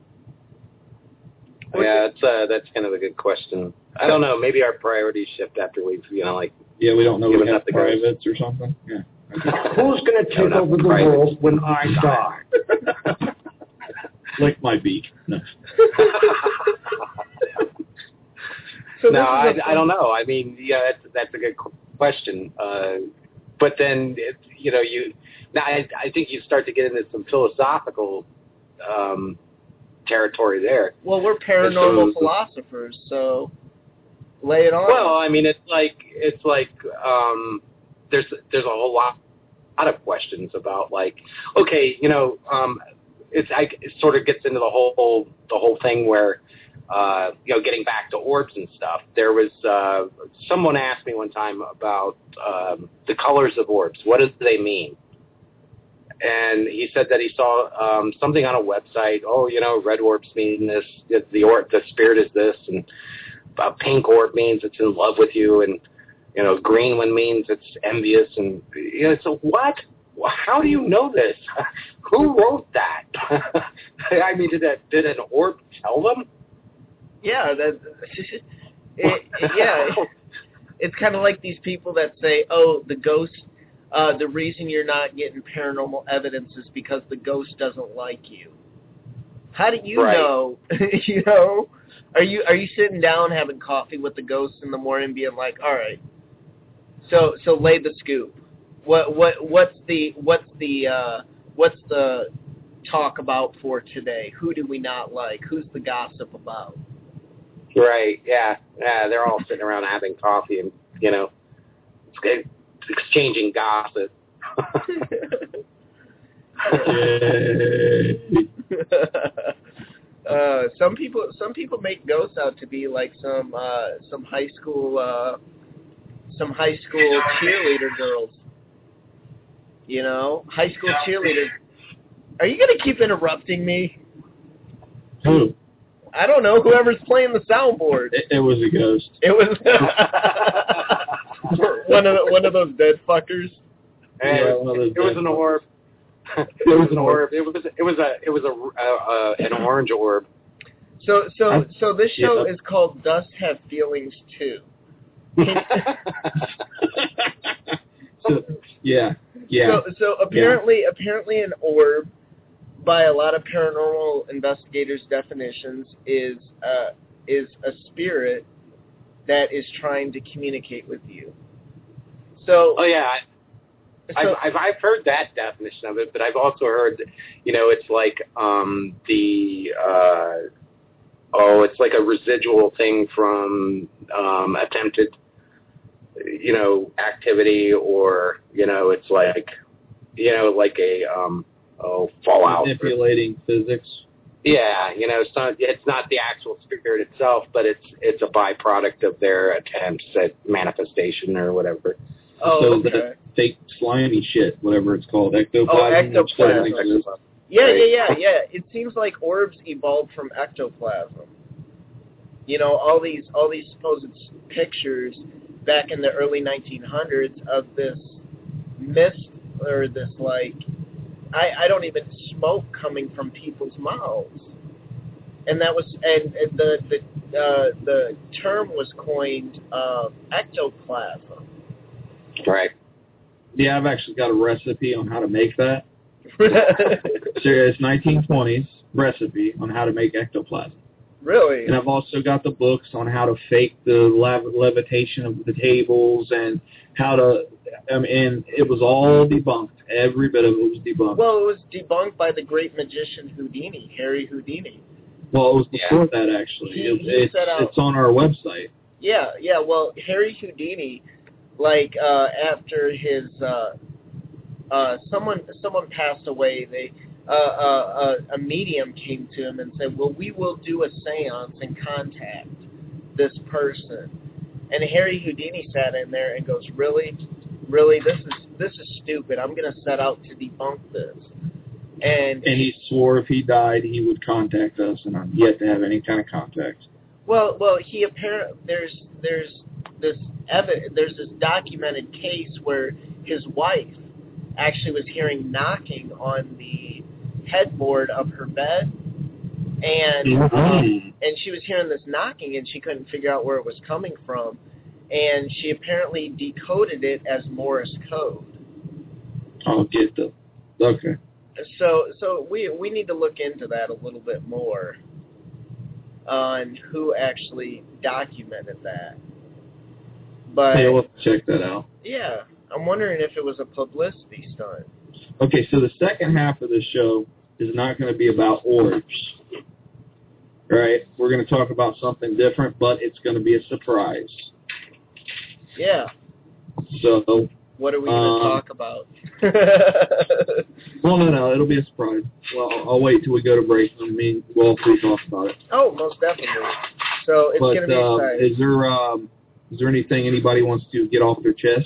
Speaker 5: Yeah, that's kind of a good question. I don't know. Maybe our priorities shift after we've, we
Speaker 2: don't know, we have privates or something. Yeah.
Speaker 3: Who's going to take over the world when I die?
Speaker 2: Lick my beak. No.
Speaker 5: No, I don't know. I mean, yeah, that's a good question. But then, I think you start to get into some philosophical territory there.
Speaker 1: Well, we're paranormal philosophers, so lay it on.
Speaker 5: Well, I mean, it's like there's a whole lot of questions about, like, okay, it sort of gets into the whole thing where, getting back to orbs and stuff. There was someone asked me one time about the colors of orbs. What do they mean? And he said that he saw something on a website. Oh, red orbs mean this. The spirit is this, and a pink orb means it's in love with you. And green one means it's envious, and so what? How do you know this? Who wrote that? I mean, did an orb tell them?
Speaker 1: Yeah, it's kind of like these people that say, "Oh, the ghost. The reason you're not getting paranormal evidence is because the ghost doesn't like you." How do you know? Are you sitting down having coffee with the ghost in the morning, being like, "All right, so lay the scoop. What's the talk about for today? Who do we not like? Who's the gossip about?"
Speaker 5: Right. Yeah. They're all sitting around having coffee and exchanging gossip.
Speaker 1: Some people make ghosts out to be like some high school cheerleader girls. High school cheerleaders. Are you gonna keep interrupting me?
Speaker 2: Who?
Speaker 1: I don't know. Whoever's playing the soundboard.
Speaker 2: It was a ghost.
Speaker 1: It was one of those dead fuckers.
Speaker 5: It was an orb. It was an orb. It was an orange orb.
Speaker 1: So this show is called Dust Have Feelings Too. So apparently an orb, by a lot of paranormal investigators' definitions, is a spirit that is trying to communicate with you. So. Oh
Speaker 5: yeah. I've heard that definition of it, but I've also heard, it's like it's like a residual thing from attempted, activity, or it's like, like a fallout.
Speaker 2: Manipulating physics.
Speaker 5: Yeah, so it's not the actual spirit itself, but it's a byproduct of their attempts at manifestation or whatever.
Speaker 1: Oh,
Speaker 2: so
Speaker 1: okay.
Speaker 2: That fake slimy shit, whatever it's called, ectoplasm.
Speaker 1: Oh, ectoplasm. Yeah. It seems like orbs evolved from ectoplasm. All these supposed pictures back in the early 1900s of this mist, or this I don't even, smoke coming from people's mouths, and that was the term was coined ectoplasm.
Speaker 5: Right.
Speaker 2: Yeah, I've actually got a recipe on how to make that. Serious 1920s recipe on how to make ectoplasm.
Speaker 1: Really?
Speaker 2: And I've also got the books on how to fake the levitation of the tables and how to, and it was all debunked. Every bit of it was debunked.
Speaker 1: Well, it was debunked by the great magician Houdini, Harry Houdini.
Speaker 2: Well, it was before that, actually. It's on our website.
Speaker 1: Yeah. Well, Harry Houdini, after his someone passed away, a medium came to him and said, "Well, we will do a seance and contact this person." And Harry Houdini sat in there and goes, "Really, this is stupid. I'm going to set out to debunk this." And
Speaker 2: he swore if he died, he would contact us, and I'm yet to have any kind of contact.
Speaker 1: Well, he apparently there's this documented case where his wife actually was hearing knocking on the headboard of her bed, and she was hearing this knocking, and she couldn't figure out where it was coming from, and she apparently decoded it as Morse code.
Speaker 2: I'll get them. Okay.
Speaker 1: So we need to look into that a little bit more on who actually documented that. But
Speaker 2: yeah, we'll check that out.
Speaker 1: Yeah, I'm wondering if it was a publicity stunt.
Speaker 2: Okay, so the second half of the show is not going to be about orbs. Right? We're going to talk about something different, but it's going to be a surprise.
Speaker 1: Yeah.
Speaker 2: So
Speaker 1: what are we going to talk about?
Speaker 2: Well, no, it'll be a surprise. Well, I'll wait till we go to break and we'll all three talk about it.
Speaker 1: Oh, most definitely. So it's going to be exciting.
Speaker 2: Is there anything anybody wants to get off their chest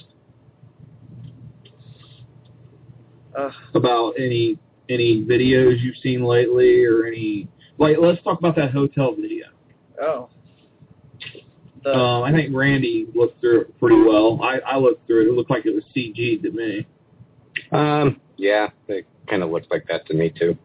Speaker 2: about any videos you've seen lately, or any, let's talk about that hotel video.
Speaker 1: Oh.
Speaker 2: I think Randy looked through it pretty well. I looked through it. It looked like it was CG'd to me.
Speaker 5: Yeah, it kind of looks like that to me too.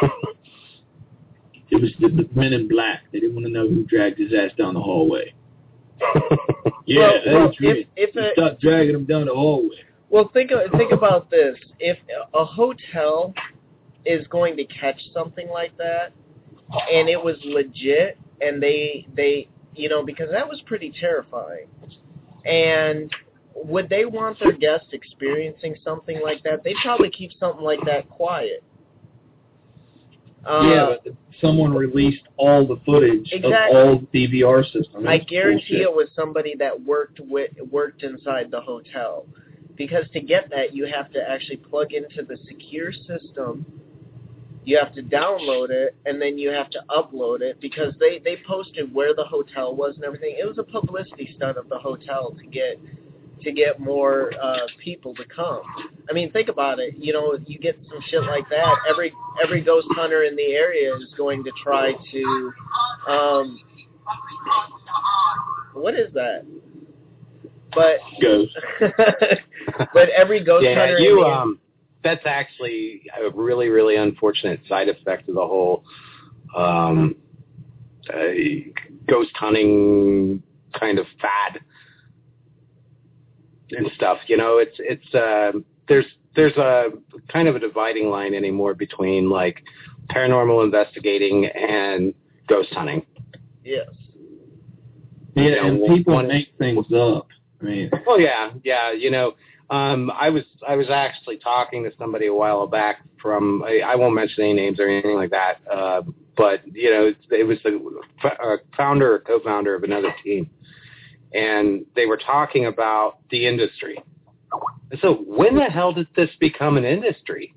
Speaker 2: It was the Men in Black. They didn't want to know who dragged his ass down the hallway. Yeah, that's right. Stop dragging him down the hallway.
Speaker 1: Well, think about this. If a hotel is going to catch something like that, and it was legit, and they because that was pretty terrifying. And would they want their guests experiencing something like that? They'd probably keep something like that quiet.
Speaker 2: But someone released all the footage of all the DVR systems.
Speaker 1: I guarantee it was somebody that worked inside the hotel. Because to get that, you have to actually plug into the secure system. You have to download it, and then you have to upload it, because they posted where the hotel was and everything. It was a publicity stunt of the hotel to get more people to come. I mean, think about it. You get some shit like that. Every ghost hunter in the area is going to try to. What is that? But
Speaker 2: ghost.
Speaker 1: But every ghost hunter.
Speaker 5: That's actually a really, really unfortunate side effect of the whole ghost hunting kind of fad and stuff. It's there's a kind of a dividing line anymore between like paranormal investigating and ghost hunting.
Speaker 1: Yes.
Speaker 2: Yeah, and people make things up. I mean.
Speaker 5: Oh yeah. I was actually talking to somebody a while back from, I won't mention any names or anything like that, but, it was the founder or co-founder of another team, and they were talking about the industry. So when the hell did this become an industry?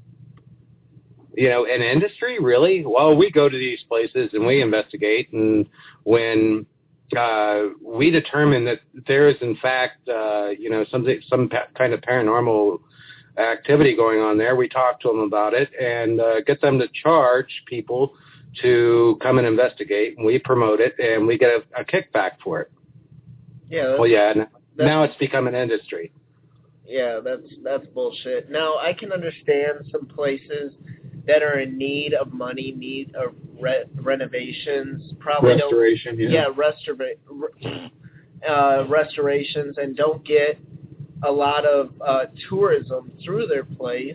Speaker 5: An industry, really? Well, we go to these places and we investigate, and when we determine that there is, in fact, some kind of paranormal activity going on there, we talk to them about it and get them to charge people to come and investigate, and we promote it, and we get a kickback for it.
Speaker 1: Yeah.
Speaker 5: Well, yeah. Now it's become an industry.
Speaker 1: Yeah, that's bullshit. Now, I can understand some places that are in need of money, need of renovations, probably
Speaker 2: restoration,
Speaker 1: restorations, and don't get a lot of tourism through their place.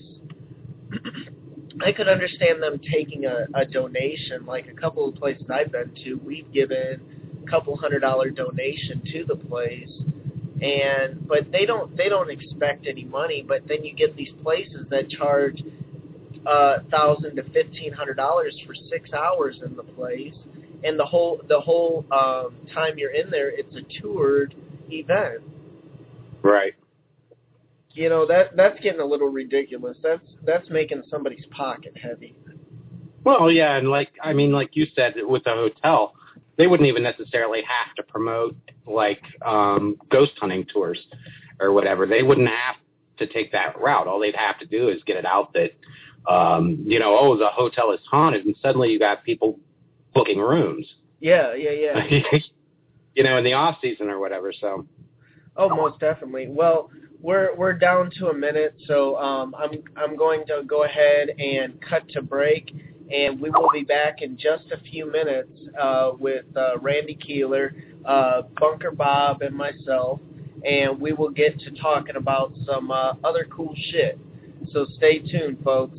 Speaker 1: I could understand them taking a donation, like a couple of places I've been to. We've given a couple $100 donation to the place, but they don't expect any money. But then you get these places that charge $1,000 to $1,500 for 6 hours in the place, and the whole time you're in there, it's a toured event.
Speaker 5: Right.
Speaker 1: That's getting a little ridiculous. That's making somebody's pocket heavy.
Speaker 5: Well, yeah, and like you said with the hotel, they wouldn't even necessarily have to promote like ghost hunting tours or whatever. They wouldn't have to take that route. All they'd have to do is get it out that the hotel is haunted, and suddenly you got people booking rooms.
Speaker 1: Yeah.
Speaker 5: In the off season or whatever. So.
Speaker 1: Oh, most definitely. Well, we're down to a minute, so I'm going to go ahead and cut to break, and we will be back in just a few minutes with Randy Keeler, Bunker Bob, and myself, and we will get to talking about some other cool shit. So stay tuned, folks.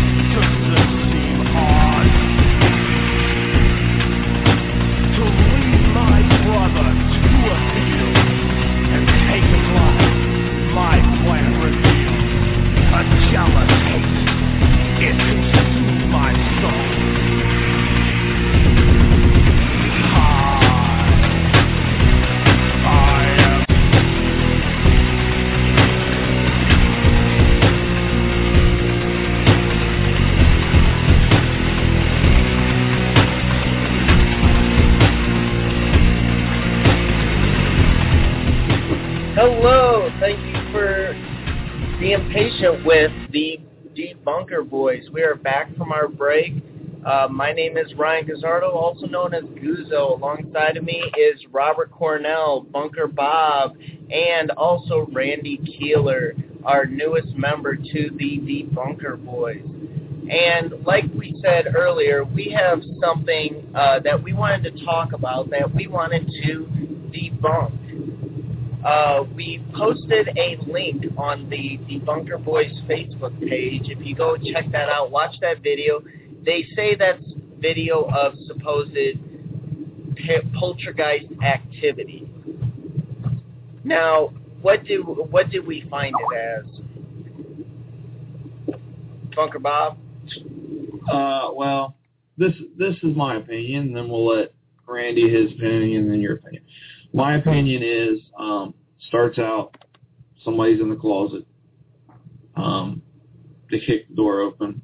Speaker 6: To lead
Speaker 1: being patient with the Debunker Boys. We are back from our break. My name is Ryan Gazzardo, also known as Guzzo. Alongside of me is Robert Cornell, Bunker Bob, and also Randy Keeler, our newest member to the Debunker Boys. And like we said earlier, we have something that we wanted to talk about, that we wanted to debunk. We posted a link on the Debunker Boys Facebook page. If you go check that out, watch that video. They say that's video of supposed poltergeist activity. Now, what did we find it as? Bunker Bob?
Speaker 2: Well, this is my opinion, and then we'll let Randy his opinion, and then your opinion. My opinion is, starts out, somebody's in the closet. They kick the door open.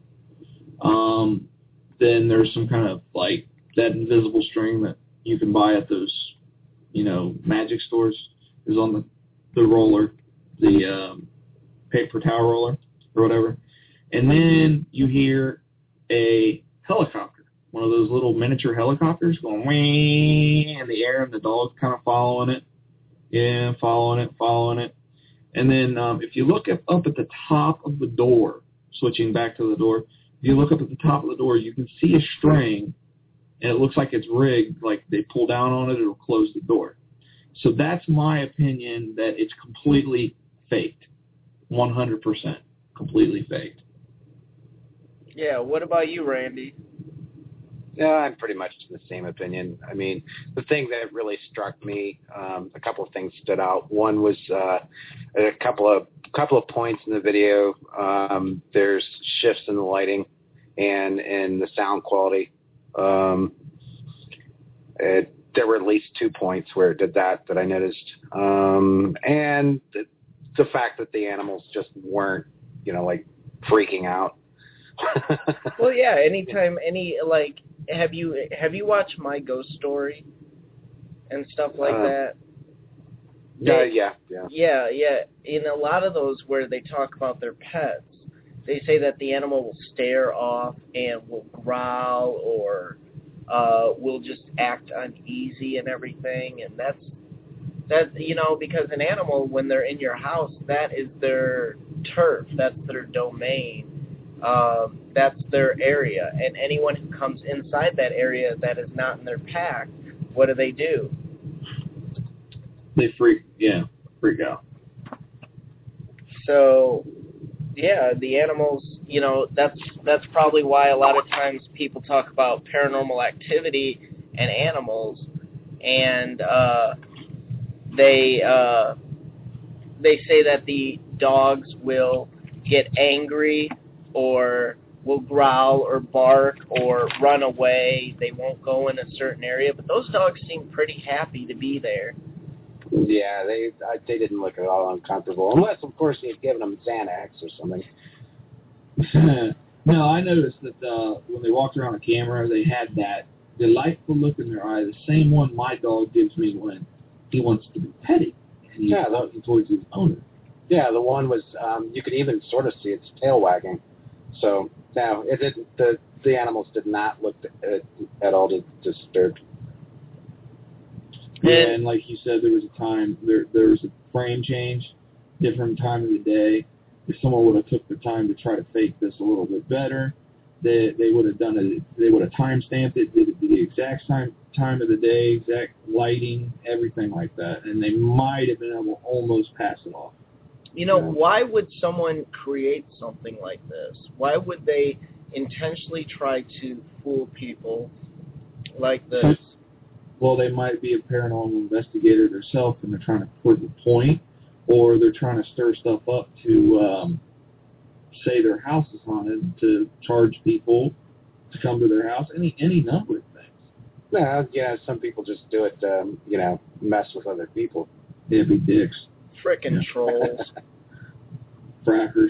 Speaker 2: Then there's some kind of, like, that invisible string that you can buy at those, magic stores is on the roller, the paper towel roller or whatever. And then you hear a helicopter, one of those little miniature helicopters going wing in the air, and the dog's kind of following it. Yeah, following it. And then if you look up at the top of the door, switching back to the door, if you look up at the top of the door, you can see a string, and it looks like it's rigged, like they pull down on it, it'll close the door. So that's my opinion, that it's completely faked, 100% completely faked.
Speaker 1: Yeah, what about you, Randy?
Speaker 5: Yeah, I'm pretty much the same opinion. I mean, the thing that really struck me, a couple of things stood out. One was a couple of points in the video. There's shifts in the lighting and in the sound quality. There were at least 2 points where it did that I noticed. And the fact that the animals just weren't, like freaking out.
Speaker 1: Well, yeah. Anytime, have you watched My Ghost Story and stuff like that?
Speaker 5: Yeah.
Speaker 1: Yeah. In a lot of those where they talk about their pets, they say that the animal will stare off and will growl or will just act uneasy and everything, and that's because an animal, when they're in your house, that is their turf, that's their domain. That's their area, and anyone who comes inside that area that is not in their pack, what do?
Speaker 2: They freak out.
Speaker 1: So, yeah, the animals, that's probably why a lot of times people talk about paranormal activity and animals, and they say that the dogs will get angry or will growl or bark or run away. They won't go in a certain area, but those dogs seem pretty happy to be there.
Speaker 5: Yeah, they didn't look at all uncomfortable, unless, of course, he had given them Xanax or something.
Speaker 2: No, I noticed that when they walked around the camera, they had that delightful look in their eye, the same one my dog gives me when he wants to be petted and he's walking towards his owner.
Speaker 5: Yeah, the one was, you could even sort of see its tail wagging. So, no, it didn't. The animals did not look at all disturbed.
Speaker 2: Yeah, and like you said, there was a time, there was a frame change, different time of the day. If someone would have took the time to try to fake this a little bit better, they would have done it. They would have time-stamped it, did the exact time of the day, exact lighting, everything like that, and they might have been able to almost pass it off.
Speaker 1: Why would someone create something like this? Why would they intentionally try to fool people like this?
Speaker 2: Well, they might be a paranormal investigator themselves, and they're trying to prove a point, or they're trying to stir stuff up to say their house is haunted, to charge people to come to their house, any number of things.
Speaker 5: Yeah, some people just do it to, mess with other people.
Speaker 2: Yeah, be dicks.
Speaker 1: Frickin' trolls.
Speaker 2: Frackers.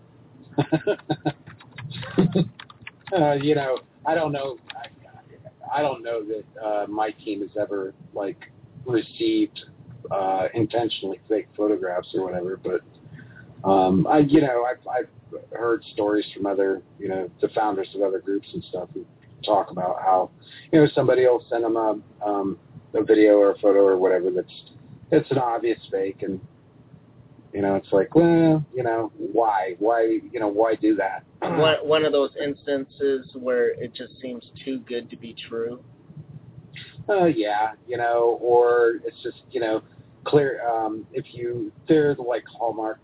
Speaker 5: I don't know. I don't know that my team has ever received intentionally fake photographs or whatever, but I've heard stories from other, the founders of other groups and stuff who talk about how, somebody will send them a video or a photo or whatever it's an obvious fake, and it's like, well, why do that?
Speaker 1: One of those instances where it just seems too good to be true.
Speaker 5: Yeah, or it's just, clear. If there's like Hallmark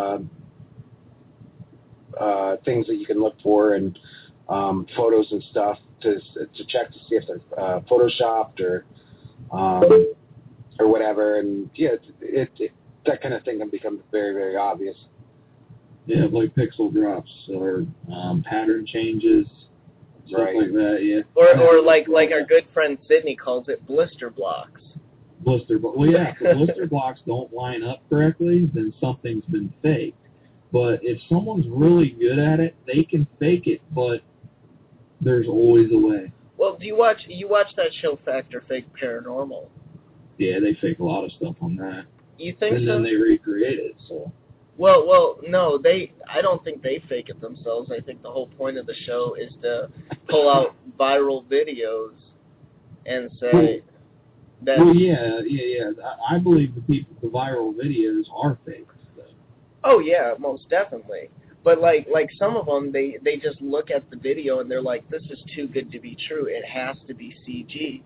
Speaker 5: things that you can look for and photos and stuff to check to see if they're photoshopped or whatever, and yeah, it that kind of thing can become very, very obvious.
Speaker 2: Yeah, like pixel drops or pattern changes, stuff
Speaker 5: Right.
Speaker 2: like that. Yeah.
Speaker 1: Or like our good friend Sydney calls it blister blocks.
Speaker 2: Well, yeah, if the blister blocks don't line up correctly, then something's been faked. But if someone's really good at it, they can fake it, but there's always a way.
Speaker 1: Well, you watch that show Fact or Fake Paranormal?
Speaker 2: Yeah, they fake a lot of stuff on that.
Speaker 1: You think
Speaker 2: and
Speaker 1: so?
Speaker 2: then they recreate it, so.
Speaker 1: Well, no, I don't think they fake it themselves. I think the whole point of the show is to pull out viral videos and say that.
Speaker 2: Well, yeah. I believe the viral videos are fake. So.
Speaker 1: Oh yeah, most definitely. But like some of them, they just look at the video and they're like, this is too good to be true. It has to be CG.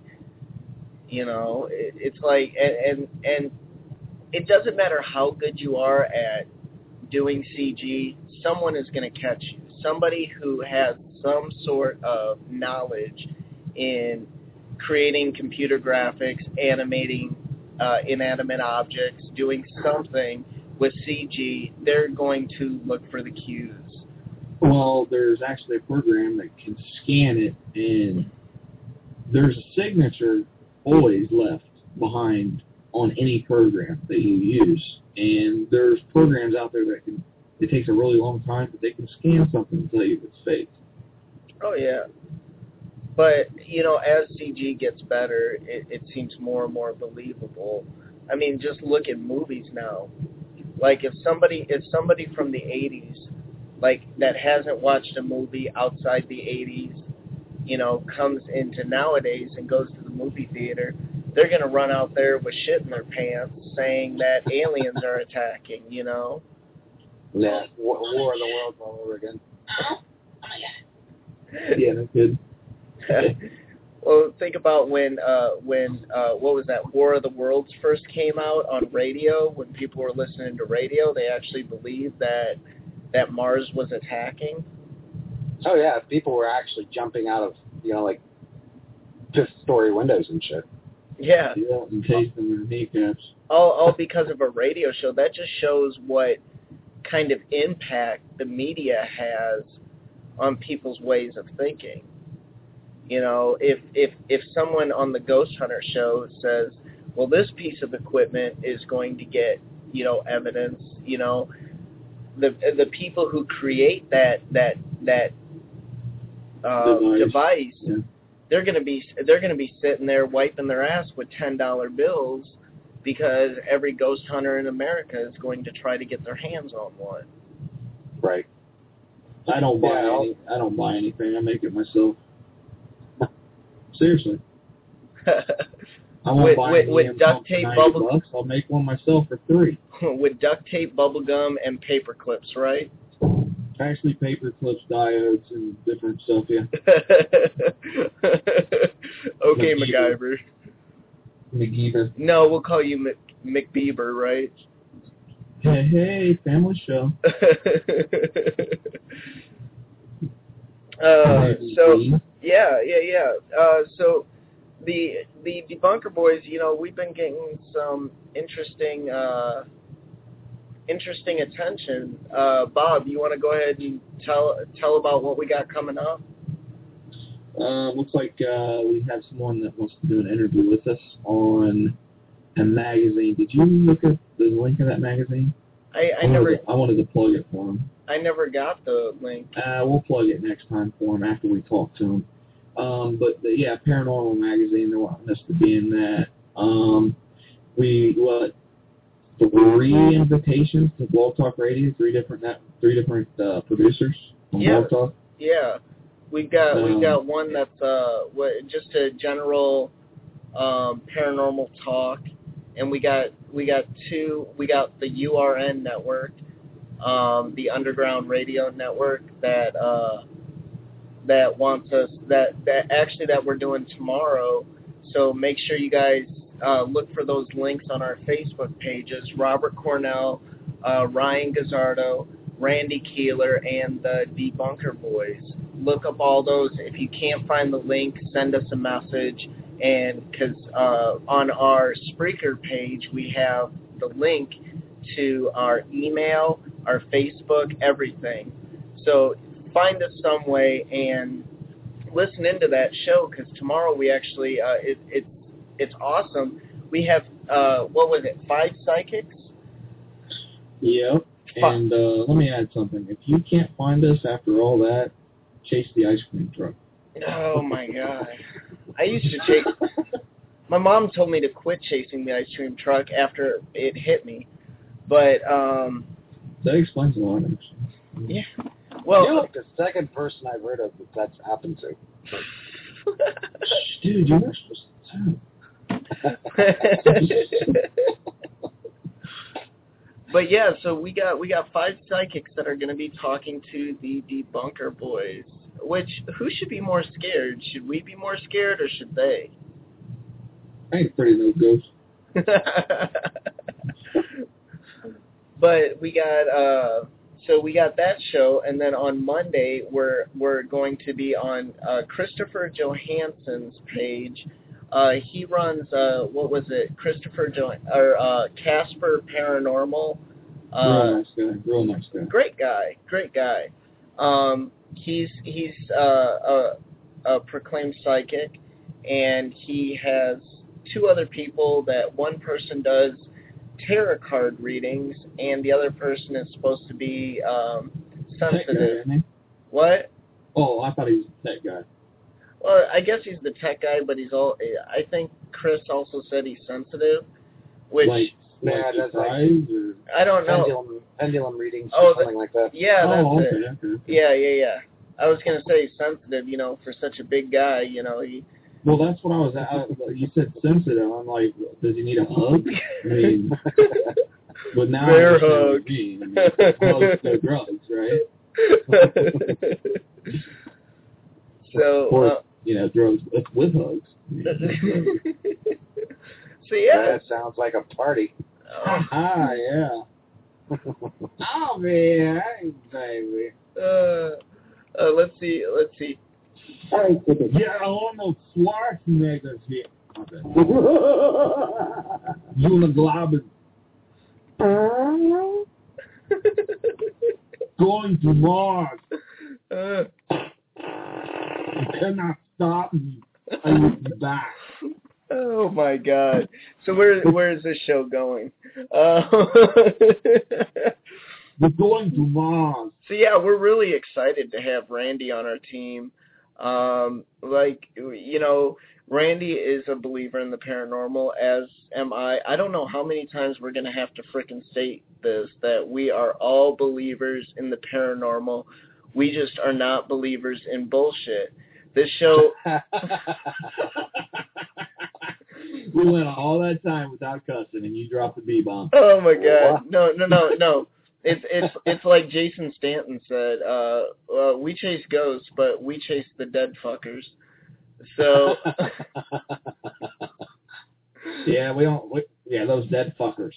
Speaker 1: It's like, and it doesn't matter how good you are at doing CG, someone is going to catch you. Somebody who has some sort of knowledge in creating computer graphics, animating inanimate objects, doing something with CG, they're going to look for the cues.
Speaker 2: Well, there's actually a program that can scan it, and there's a signature always left behind on any program that you use. And there's programs out there that it takes a really long time, but they can scan something and tell you if it's fake.
Speaker 1: Oh, yeah. But, as CG gets better, it seems more and more believable. I mean, just look at movies now. Like, if somebody from the 80s, like, that hasn't watched a movie outside the 80s, comes into nowadays and goes to the movie theater, they're going to run out there with shit in their pants saying that aliens are attacking,
Speaker 5: Yeah, War of the Worlds all over again.
Speaker 2: Yeah, no good.
Speaker 1: Well, think about when what was that, War of the Worlds first came out on radio. When people were listening to radio, they actually believed that Mars was attacking.
Speaker 5: Oh yeah, people were actually jumping out of like 5th-story windows and shit.
Speaker 1: Yeah.
Speaker 2: Yeah, and tasting their kneecaps.
Speaker 1: All because of a radio show. That just shows what kind of impact the media has on people's ways of thinking. If someone on the Ghost Hunter show says, well, this piece of equipment is going to get, evidence, the people who create that device,
Speaker 2: yeah.
Speaker 1: they're gonna be sitting there wiping their ass with $10 bills because every ghost hunter in America is going to try to get their hands on one.
Speaker 5: Right.
Speaker 2: I don't buy anything. I make it myself. Seriously. I won't buy
Speaker 1: with duct tape, bubble
Speaker 2: bucks. I'll make one myself for $3.
Speaker 1: With duct tape, bubble gum, and paper clips, right?
Speaker 2: Actually, paper clips, diodes, and different stuff. Yeah.
Speaker 1: Okay, MacGyver.
Speaker 2: MacGyver.
Speaker 1: No, we'll call you McBeaver, right?
Speaker 2: Hey, family show.
Speaker 1: So the Debunker Boys, we've been getting some interesting attention. Bob, you want to go ahead and tell about what we got coming up?
Speaker 2: Looks like we have someone that wants to do an interview with us on a magazine. Did you look at the link of that magazine? I wanted to plug it for him.
Speaker 1: I never got the link.
Speaker 2: We'll plug it next time for him after we talk to him. Paranormal magazine. They want us to be in that. 3 invitations to Blog Talk Radio, 3 different producers on Blog Talk.
Speaker 1: Yeah, we've got one that's just a general paranormal talk, and we got 2. We got the URN network, the Underground Radio Network that wants us that we're doing tomorrow. So make sure you guys look for those links on our Facebook pages. Robert Cornell, Ryan Gazzardo, Randy Keeler, and the Debunker Boys. Look up all those. If you can't find the link, send us a message. And because on our Spreaker page, we have the link to our email, our Facebook, everything. So find us some way and listen into that show, because tomorrow we actually, it's awesome. We have, 5 psychics?
Speaker 2: Yep. And let me add something. If you can't find us after all that, chase the ice cream truck.
Speaker 1: Oh, my God. I used to chase... My mom told me to quit chasing the ice cream truck after it hit me. But,
Speaker 2: that explains a lot, actually.
Speaker 1: Yeah. Well,
Speaker 5: you're like the second person I've heard of that's happened to.
Speaker 2: Dude, you're not supposed to.
Speaker 1: But yeah, so we got 5 psychics that are going to be talking to the Debunker Boys. Which, who should be more scared? Should we be more scared, or should they?
Speaker 2: I ain't pretty no ghost.
Speaker 1: But we got that show, and then on Monday we're going to be on Christopher Johansson's page. He runs Casper Paranormal.
Speaker 2: Real nice guy.
Speaker 1: Great guy. He's a proclaimed psychic, and he has 2 other people. That one person does tarot card readings, and the other person is supposed to be sensitive.
Speaker 2: Guy,
Speaker 1: what?
Speaker 2: Oh, I thought he was the tech guy.
Speaker 1: Well, I guess he's the tech guy, but I think Chris also said he's sensitive, which...
Speaker 2: Like
Speaker 1: I don't know.
Speaker 5: Pendulum readings or something like that.
Speaker 1: Yeah, that's
Speaker 2: okay,
Speaker 1: it.
Speaker 2: Okay.
Speaker 1: Yeah. I was going to say sensitive, for such a big guy,
Speaker 2: Well, that's what I was at. You said sensitive. I'm like, does he need a hug? I mean, but now
Speaker 1: Bear
Speaker 2: I
Speaker 1: hug.
Speaker 2: what you mean. I mean, hugs to drugs, right?
Speaker 1: So,
Speaker 2: of course, drugs with hugs.
Speaker 1: So yeah,
Speaker 5: that sounds like a party.
Speaker 2: Yeah. I'll be right, baby.
Speaker 1: Let's see.
Speaker 2: Yeah, Arnold Schwarzenegger's here. Okay. Uniglobin. Going to Mars. You cannot stop me. I will be back.
Speaker 1: Oh my God! So where is this show going?
Speaker 2: We're going to Mars.
Speaker 1: So yeah, we're really excited to have Randy on our team. Randy is a believer in the paranormal, as am I. I don't know how many times we're going to have to frickin' state this, that we are all believers in the paranormal. We just are not believers in bullshit. This show...
Speaker 2: We went all that time without cussing, and you dropped the B-bomb.
Speaker 1: Oh, my God. No. It's like Jason Stanton said, we chase ghosts, but we chase the dead fuckers. So...
Speaker 2: Yeah, those dead fuckers.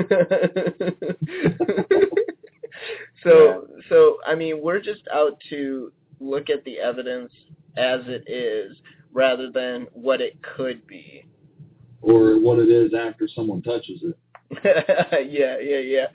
Speaker 1: So, I mean, we're just out to look at the evidence as it is, rather than what it could be.
Speaker 2: Or what it is after someone touches it.
Speaker 1: Yeah.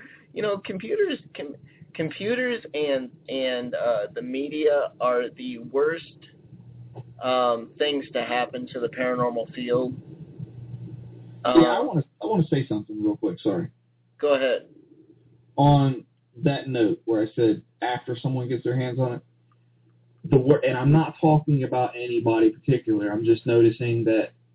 Speaker 1: Computers and the media are the worst things to happen to the paranormal field.
Speaker 2: I want to say something real quick. Sorry.
Speaker 1: Go ahead.
Speaker 2: On that note, where I said after someone gets their hands on it, and I'm not talking about anybody particular. I'm just noticing that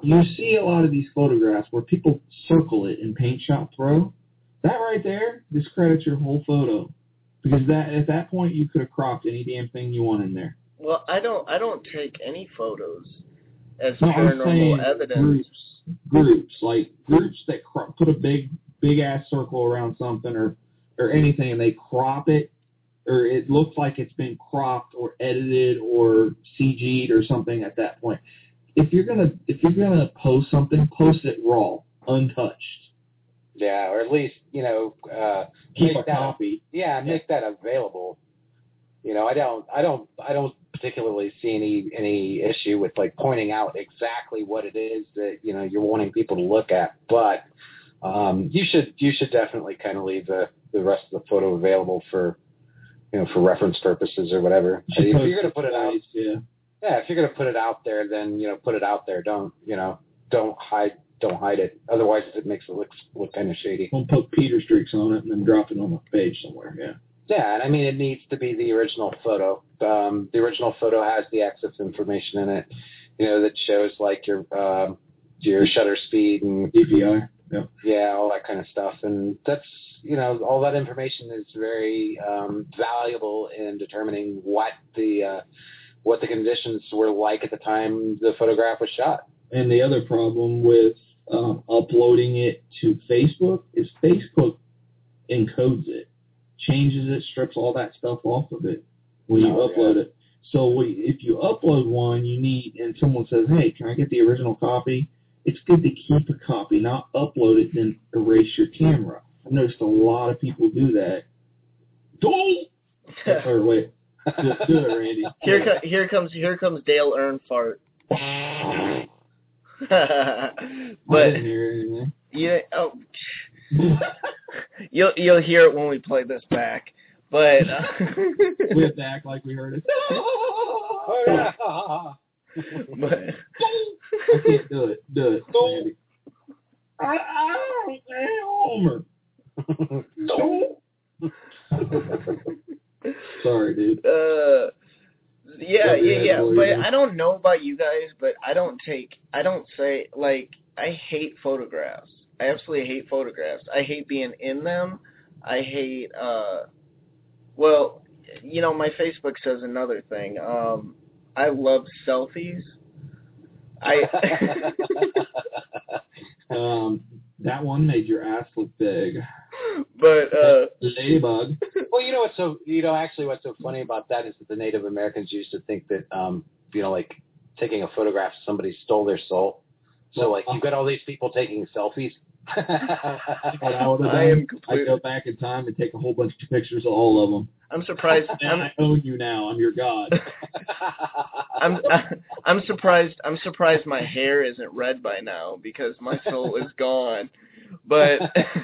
Speaker 2: you see a lot of these photographs where people circle it in Paint Shop Pro. That right there discredits your whole photo, because at that point you could have cropped any damn thing you want in there.
Speaker 1: Well, I don't take any photos as
Speaker 2: No,
Speaker 1: paranormal evidence.
Speaker 2: Groups that put a big ass circle around something or anything, and they crop it, or it looks like it's been cropped or edited or CG'd or something at that point. If you're gonna post something, post it raw, untouched.
Speaker 5: Yeah, or at least,
Speaker 2: Keep a copy.
Speaker 5: Make that available. I don't particularly see any issue with like pointing out exactly what it is that you're wanting people to look at, but you should definitely kind of leave the rest of the photo available for for reference purposes or whatever. If you're gonna put it out, if you're gonna put it out there, then put it out there. Don't hide it. Otherwise, it makes it look kind of shady.
Speaker 2: Don't put Peter streaks on it and then drop it on the page somewhere. Yeah.
Speaker 5: Yeah, and I mean, it needs to be the original photo. The original photo has the access information in it, that shows like your shutter speed and
Speaker 2: DPI.
Speaker 5: Yeah, all that kind of stuff, and that's all that information is very valuable in determining what the conditions were like at the time the photograph was shot.
Speaker 2: And the other problem with uploading it to Facebook is Facebook encodes it, changes it, strips all that stuff off of it when you upload it. So if you upload one, and someone says, hey, can I get the original copy? It's good to keep a copy, not upload it, then erase your camera. I've noticed a lot of people do that. Or wait, do it, Randy.
Speaker 1: Here comes Dale Earnhardt. But you'll hear it when we play this back. But
Speaker 2: we have to act like we heard it.
Speaker 1: But
Speaker 2: I can't do it. Do it, Randy. Homer. Sorry, dude.
Speaker 1: Yeah. But I don't know about you guys, but I don't say, like, I hate photographs. I absolutely hate photographs. I hate being in them. I hate, my Facebook says another thing. I love selfies.
Speaker 2: That one made your ass look big.
Speaker 1: But
Speaker 2: the ladybug.
Speaker 5: Well, what's so funny about that is that the Native Americans used to think that like taking a photograph, somebody stole their soul. So you got all these people taking selfies.
Speaker 2: I go back in time and take a whole bunch of pictures of all of them.
Speaker 1: I'm surprised.
Speaker 2: I own you now. I'm your god.
Speaker 1: I'm surprised my hair isn't red by now because my soul is gone. But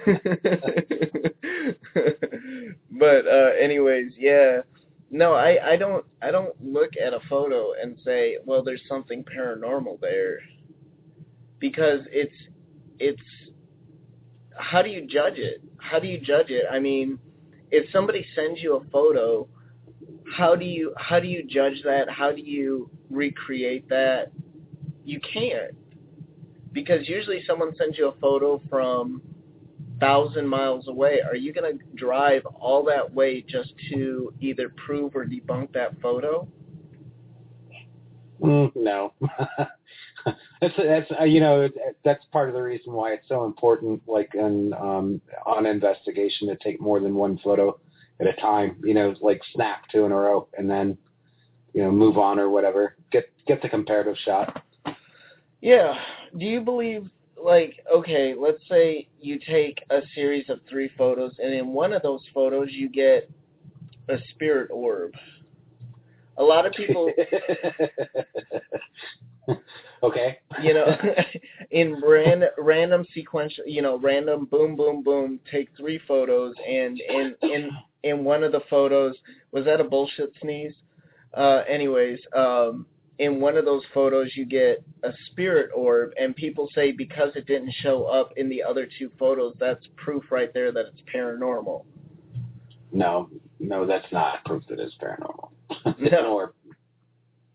Speaker 1: anyways, yeah. No, I don't look at a photo and say, well, there's something paranormal there, because it's how do you judge it? I mean, if somebody sends you a photo, how do you judge that? How do you recreate that? You can't, because usually someone sends you a photo from 1,000 miles away. Are you going to drive all that way just to either prove or debunk that photo?
Speaker 5: No. That's part of the reason why it's so important, like on investigation, to take more than one photo at a time. Like snap 2 in a row and then move on or whatever. Get the comparative shot.
Speaker 1: Yeah. Do you believe, okay, let's say you take a series of 3 photos, and in one of those photos you get a spirit orb. A lot of people...
Speaker 5: Okay.
Speaker 1: In random sequential, random boom, boom, boom, take 3 photos, and in one of the photos, was that a bullshit sneeze? In one of those photos you get a spirit orb, and people say because it didn't show up in the other 2 photos, that's proof right there that it's paranormal.
Speaker 5: No, that's not proof that it's paranormal.
Speaker 1: No.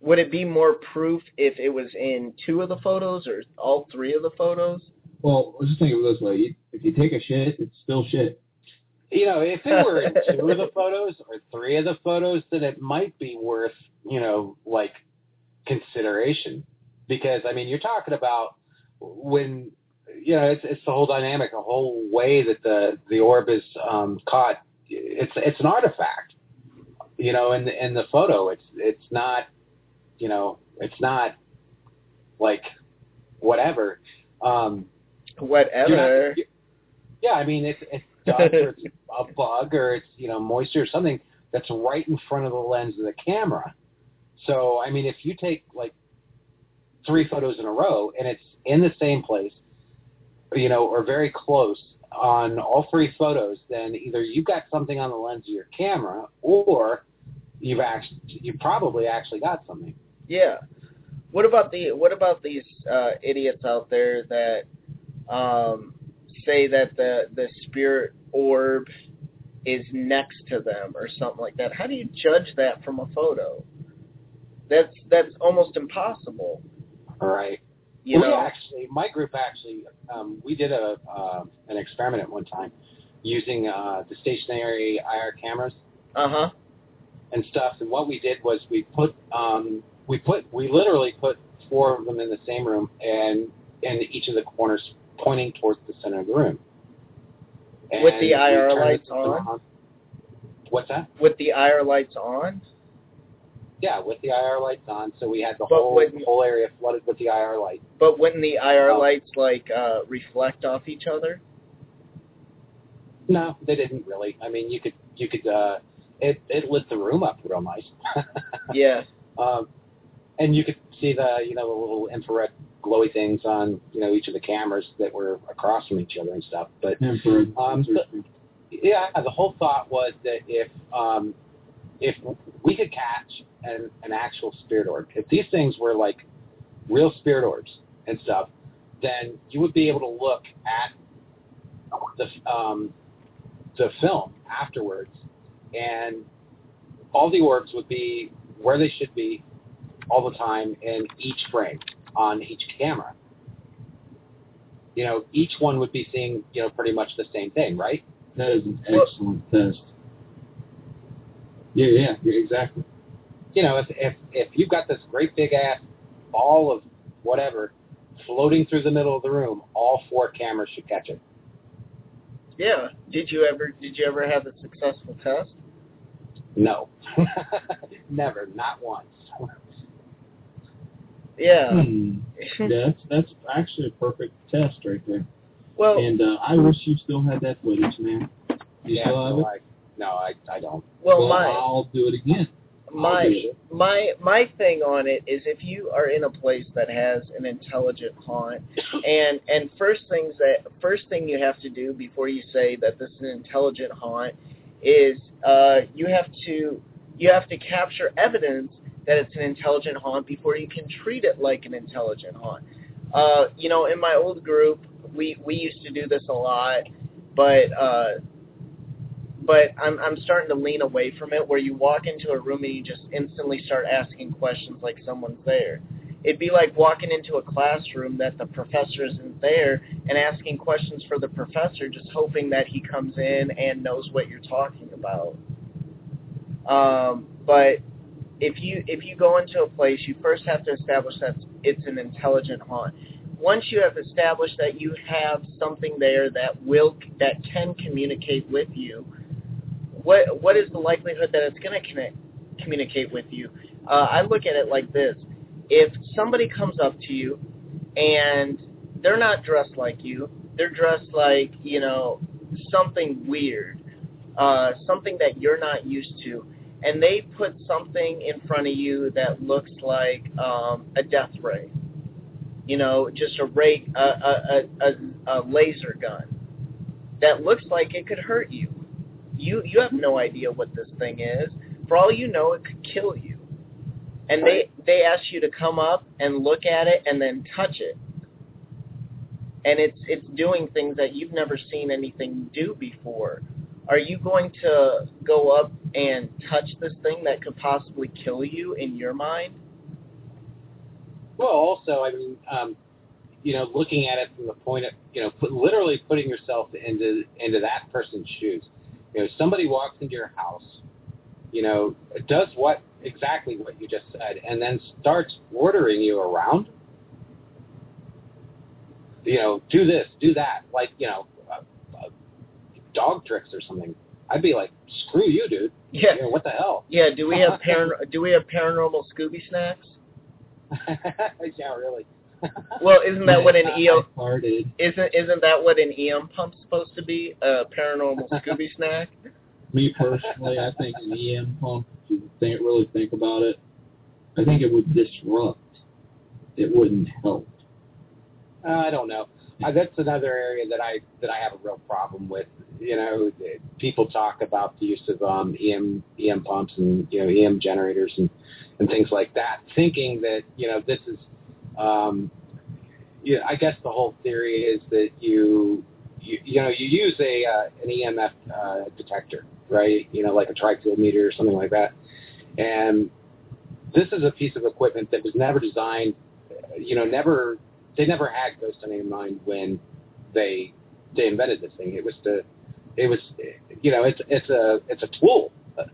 Speaker 1: would it be more proof if it was in 2 of the photos or all 3 of the photos?
Speaker 3: Well, let's just think of it this way. If you take a shit, it's still shit.
Speaker 5: You know, if it were in 2 of the photos or 3 of the photos, then it might be worth, you know, like, consideration. Because, I mean, you're talking about when, you know, it's the whole dynamic, the whole way that the orb is caught. It's an artifact. You know, in the photo, it's not, you know, it's not like whatever.
Speaker 1: Whatever.
Speaker 5: Yeah, I mean, it's dust or it's a bug or it's, you know, moisture or something that's right in front of the lens of the camera. So, I mean, if you take like 3 photos in a row and it's in the same place, you know, or very close on all 3 photos, then either you've got something on the lens of your camera or you probably actually got something.
Speaker 1: Yeah. What about these idiots out there that say that the spirit orb is next to them or something like that? How do you judge that from a photo? That's almost impossible.
Speaker 5: All right. My group actually, we did an experiment at one time using the stationary IR cameras.
Speaker 1: Uh-huh.
Speaker 5: And stuff. And what we did was we literally put 4 of them in the same room and in each of the corners pointing towards the center of the room. And
Speaker 1: with the IR lights on?
Speaker 5: What's that?
Speaker 1: With the IR lights on?
Speaker 5: Yeah, with the IR lights on. So we had the whole area flooded with the IR light.
Speaker 1: But wouldn't the IR lights reflect off each other?
Speaker 5: No, they didn't really. I mean, you could it lit the room up real nice.
Speaker 1: Yeah.
Speaker 5: And you could see the little infrared glowy things on, you know, each of the cameras that were across from each other and stuff. But the whole thought was that if we could catch an actual spirit orb, if these things were like real spirit orbs and stuff, then you would be able to look at the film afterwards, and all the orbs would be where they should be all the time in each frame on each camera. You know, each one would be seeing, you know, pretty much the same thing, right?
Speaker 3: That is an excellent test. Yeah, exactly.
Speaker 5: You know, if you've got this great big ass ball of whatever floating through the middle of the room, all 4 cameras should catch it.
Speaker 1: Yeah. Did you ever have a successful test?
Speaker 5: No. Never. Not once.
Speaker 1: Yeah.
Speaker 3: That's actually a perfect test right there.
Speaker 1: Well,
Speaker 3: and I wish you still had that footage, man. You still have it?
Speaker 5: No, I don't.
Speaker 1: Well,
Speaker 3: I'll do it again.
Speaker 1: My thing on it is if you are in a place that has an intelligent haunt, and first thing you have to do before you say that this is an intelligent haunt is you have to capture evidence that it's an intelligent haunt before you can treat it like an intelligent haunt. You know, in my old group, we used to do this a lot, but I'm starting to lean away from it, where you walk into a room and you just instantly start asking questions like someone's there. It'd be like walking into a classroom that the professor isn't there and asking questions for the professor, just hoping that he comes in and knows what you're talking about. But if you go into a place, you first have to establish that it's an intelligent haunt. Once you have established that you have something there that can communicate with you, what is the likelihood that it's going to communicate with you? I look at it like this. If somebody comes up to you and they're not dressed like you, they're dressed like, you know, something weird, something that you're not used to, and they put something in front of you that looks like a death ray, you know, just a laser gun that looks like it could hurt you. You have no idea what this thing is. For all you know, it could kill you. And they ask you to come up and look at it and then touch it. And it's doing things that you've never seen anything do before. Are you going to go up and touch this thing that could possibly kill you in your mind?
Speaker 5: Well, also, I mean, looking at it from the point of, literally putting yourself into that person's shoes. Somebody walks into your house, does exactly what you just said, and then starts ordering you around. Do this, do that, like, dog tricks or something. I'd be like, screw you, dude.
Speaker 1: Yeah.
Speaker 5: What the hell?
Speaker 1: Yeah. Do we have paranormal Scooby snacks?
Speaker 5: Yeah, really.
Speaker 1: Well, isn't that what an EM?
Speaker 2: Farted.
Speaker 1: Isn't that what an EM pump's supposed to be? A paranormal Scooby snack?
Speaker 2: Me personally, I think an EM pump, if you really think about it, I think it would disrupt. It wouldn't help.
Speaker 5: I don't know. That's another area that I have a real problem with. People talk about the use of EM pumps and EM generators and things like that, thinking that this is I guess the whole theory is that you use an EMF detector, right? Like a trifield meter or something like that, and this is a piece of equipment that was never designed. They never had ghost hunting in mind when they invented this thing. It's a tool,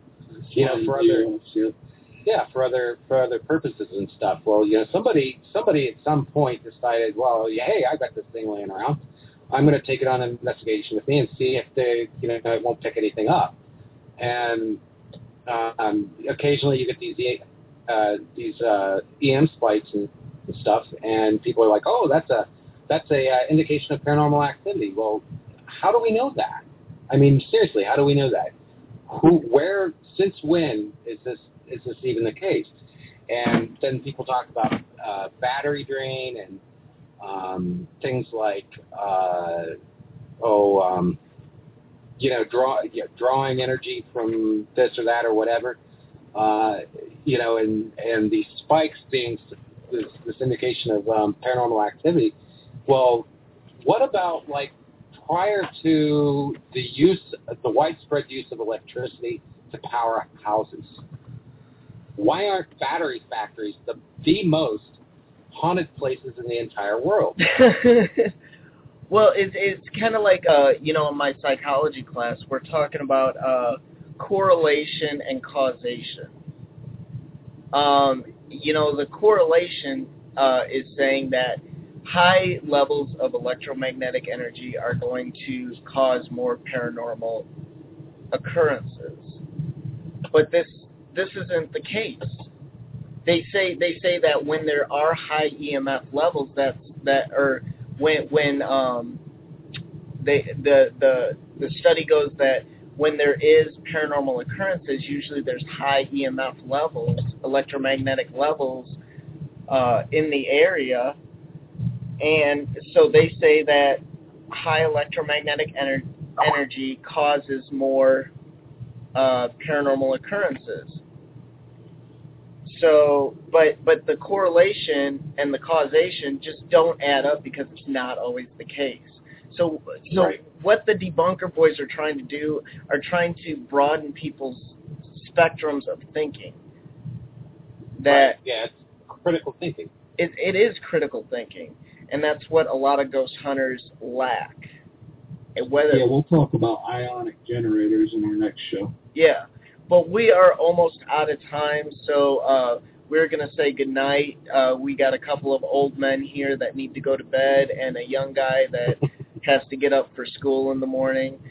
Speaker 5: for other purposes and stuff. Well, somebody at some point decided, well, hey, I got this thing laying around. I'm going to take it on an investigation with me and see if it won't pick anything up. And occasionally you get these EM spikes and stuff, and people are like, oh, that's a indication of paranormal activity. Well, how do we know that? I mean, seriously, how do we know that? Where, since when is this even the case? And then people talk about battery drain and things like drawing energy from this or that or whatever, and these spikes being this indication of paranormal activity. Well, what about like prior to the widespread use of electricity to power houses? Why aren't battery factories the most haunted places in the entire world?
Speaker 1: Well, it's kind of like, in my psychology class, we're talking about correlation and causation. The correlation is saying that high levels of electromagnetic energy are going to cause more paranormal occurrences. But this isn't the case. They say that when there are high EMF levels, the study goes that when there is paranormal occurrences, usually there's high EMF levels, electromagnetic levels in the area, and so they say that high electromagnetic energy causes more paranormal occurrences. So, but the correlation and the causation just don't add up because it's not always the case. So right. What the debunker boys are trying to do are trying to broaden people's spectrums of thinking. That
Speaker 5: right. Yeah, it's critical thinking.
Speaker 1: It is critical thinking, and that's what a lot of ghost hunters lack.
Speaker 2: We'll talk about ionic generators in our next show.
Speaker 1: Yeah, but we are almost out of time, so we're going to say goodnight. We got a couple of old men here that need to go to bed and a young guy that has to get up for school in the morning.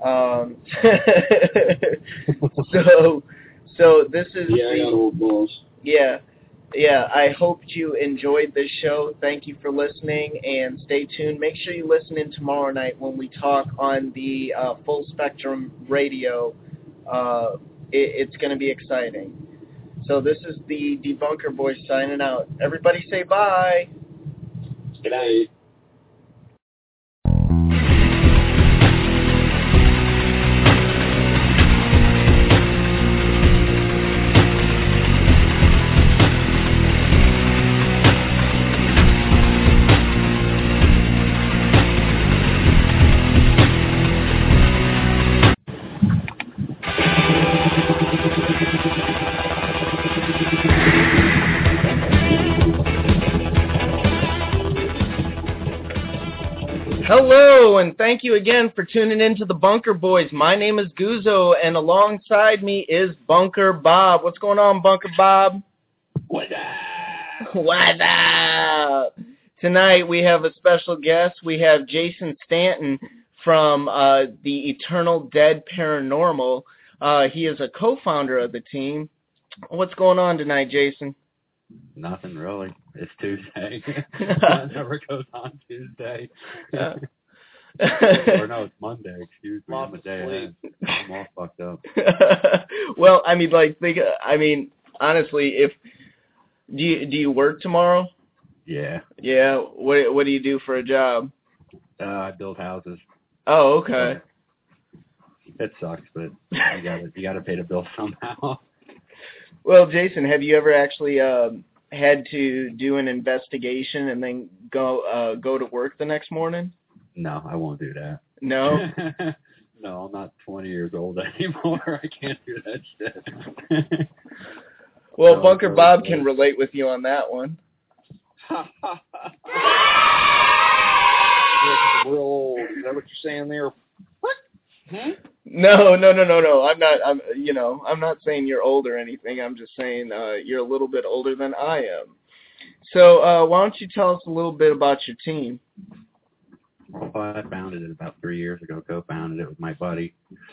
Speaker 1: So this is
Speaker 2: I got old balls.
Speaker 1: Yeah, I hope you enjoyed this show. Thank you for listening, and stay tuned. Make sure you listen in tomorrow night when we talk on the Full Spectrum Radio. It's going to be exciting. So this is the Debunker Boys signing out. Everybody say bye.
Speaker 5: Good night.
Speaker 1: Hello, and thank you again for tuning in to the Bunker Boys. My name is Guzzo, and alongside me is Bunker Bob. What's going on, Bunker Bob?
Speaker 3: What up?
Speaker 1: What up? Tonight we have a special guest. We have Jason Stanton from the Eternal Dead Paranormal. He is a co-founder of the team. What's going on tonight, Jason?
Speaker 6: Nothing really. It's Tuesday. It never goes on Tuesday. Or no, it's Monday. Excuse me. I'm a day ahead. I'm all fucked up.
Speaker 1: Well, I mean, honestly, do you work tomorrow?
Speaker 6: Yeah.
Speaker 1: Yeah. What do you do for a job?
Speaker 6: I build houses.
Speaker 1: Oh, okay.
Speaker 6: It sucks, but you gotta pay the bill somehow.
Speaker 1: Well, Jason, have you ever actually had to do an investigation and then go to work the next morning?
Speaker 6: No, I won't do that.
Speaker 1: No?
Speaker 6: No, I'm not 20 years old anymore. I can't do that shit.
Speaker 1: Well, no, Bunker Bob can relate with you on that one.
Speaker 2: Real old. Is that what you're saying there? What? Hmm?
Speaker 1: No. I'm not saying you're old or anything. I'm just saying you're a little bit older than I am. So why don't you tell us a little bit about your team?
Speaker 6: Well, I founded it about 3 years ago. Co-founded it with my buddy.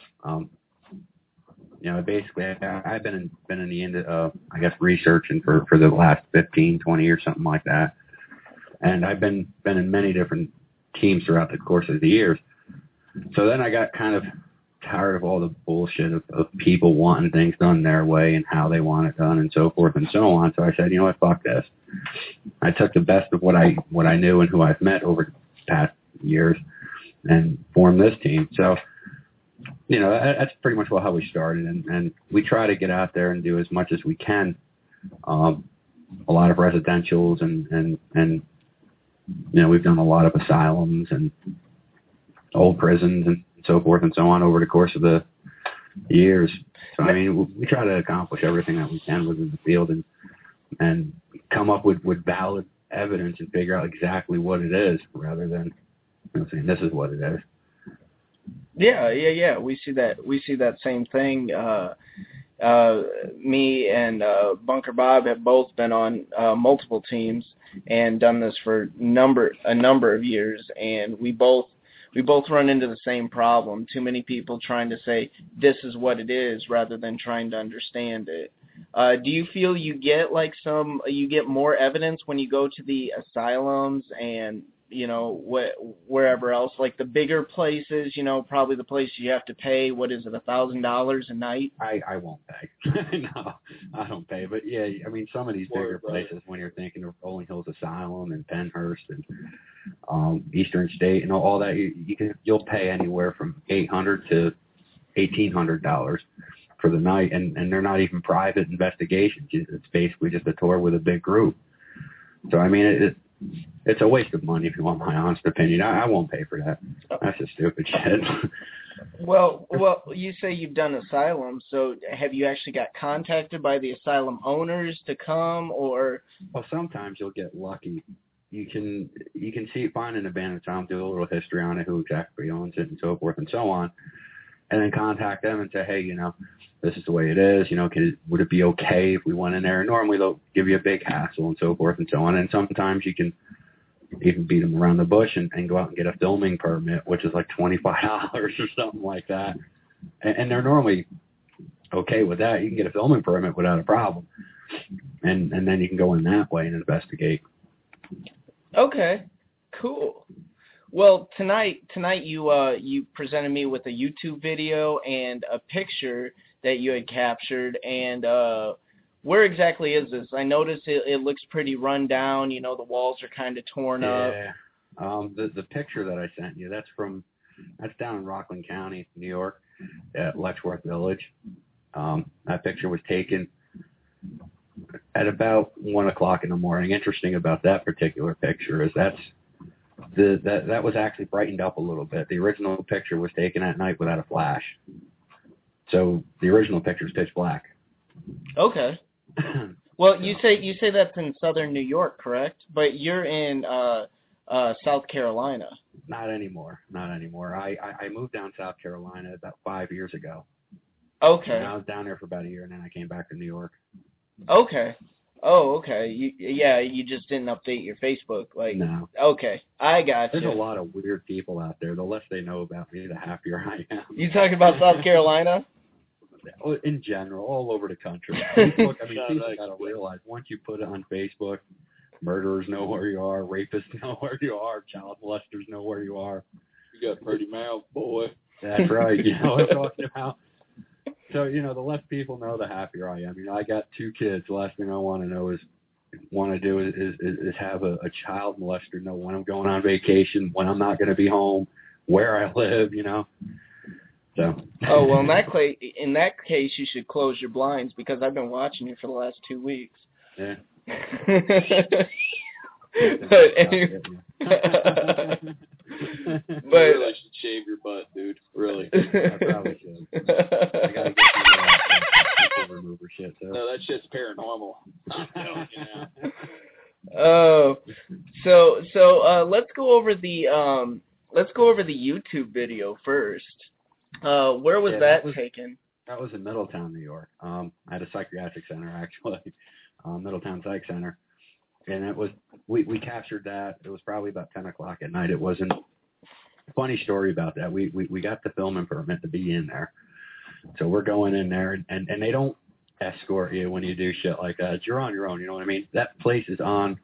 Speaker 6: Basically, I've been in the end of, researching for the last 15, 20 years, something like that. And I've been in many different teams throughout the course of the years. So then I got kind of tired of all the bullshit of people wanting things done their way and how they want it done and so forth and so on. So I said, you know what, fuck this. I took the best of what I knew and who I've met over the past years and formed this team. So, that's pretty much how we started. And we try to get out there and do as much as we can. A lot of residentials and we've done a lot of asylums and old prisons and so forth and so on over the course of the years. So, we try to accomplish everything that we can within the field and come up with valid evidence and figure out exactly what it is rather than saying this is what it is.
Speaker 1: Yeah. We see that same thing. Me and Bunker Bob have both been on multiple teams and done this for a number of years, and we both run into the same problem. Too many people trying to say this is what it is rather than trying to understand it. Do you feel you get more evidence when you go to the asylums and wherever else, like the bigger places, probably the place you have to pay, what is it, $1,000 a night?
Speaker 6: I won't pay. No, I don't pay. But yeah, some of these bigger places, when you're thinking of Rolling Hills Asylum and Pennhurst and Eastern State and all that, you'll pay anywhere from $800 to $1,800 for the night, and they're not even private investigations. It's basically just a tour with a big group. So it's a waste of money, if you want my honest opinion. I won't pay for that. That's just stupid shit.
Speaker 1: Well, you say you've done asylums, so have you actually got contacted by the asylum owners to come, or?
Speaker 6: Well, sometimes you'll get lucky. You can find an abandoned asylum, do a little history on it, who exactly owns it, and so forth and so on, and then contact them and say, hey, this is the way it is. Would it be okay if we went in there? And normally they'll give you a big hassle and so forth and so on. And sometimes you can even beat them around the bush and go out and get a filming permit, which is like $25 or something like that. And they're normally okay with that. You can get a filming permit without a problem. And then you can go in that way and investigate.
Speaker 1: Okay, cool. Well, tonight you presented me with a YouTube video and a picture that you had captured, and where exactly is this? I noticed it looks pretty run down. The walls are kind of torn up.
Speaker 6: Yeah. The picture that I sent you, that's down in Rockland County, New York, at Letchworth Village. That picture was taken at about 1 o'clock in the morning. Interesting about that particular picture is that was actually brightened up a little bit. The original picture was taken at night without a flash. So the original picture is pitch black.
Speaker 1: Okay. Well, you say that's in southern New York, correct? But you're in South Carolina.
Speaker 6: Not anymore. I moved down South Carolina about 5 years ago.
Speaker 1: Okay.
Speaker 6: And I was down there for about a year, and then I came back to New York.
Speaker 1: Okay. Oh, okay. You just didn't update your Facebook, like.
Speaker 6: No.
Speaker 1: Okay, I got you.
Speaker 6: There's a lot of weird people out there. The less they know about me, the happier I am.
Speaker 1: You talking about South Carolina?
Speaker 6: In general, all over the country. Facebook, I mean, people got to realize once you put it on Facebook, murderers know where you are, rapists know where you are, child molesters know where you are.
Speaker 2: You got a pretty mouth, boy.
Speaker 6: That's right. You know what I'm talking about. So, the less people know, the happier I am. I got 2 kids. The last thing I want to do is have a child molester know when I'm going on vacation, when I'm not going to be home, where I live, So.
Speaker 1: Oh, well, in that case, you should close your blinds because I've been watching you for the last 2 weeks.
Speaker 6: Yeah.
Speaker 1: But anyway.
Speaker 2: You really should shave your butt, dude. Really.
Speaker 6: I probably should. I gotta get some remover shit.
Speaker 2: No, that shit's paranormal. I'm telling you now.
Speaker 1: Oh, so let's go over the YouTube video first. Where was that taken?
Speaker 6: That was in Middletown, New York. At a psychiatric center, actually, Middletown Psych Center, and it was we captured that. It was probably about 10 o'clock at night. It wasn't. Funny story about that. We got the filming permit to be in there, so we're going in there, and they don't escort you when you do shit like that. You're on your own. You know what I mean? That place is on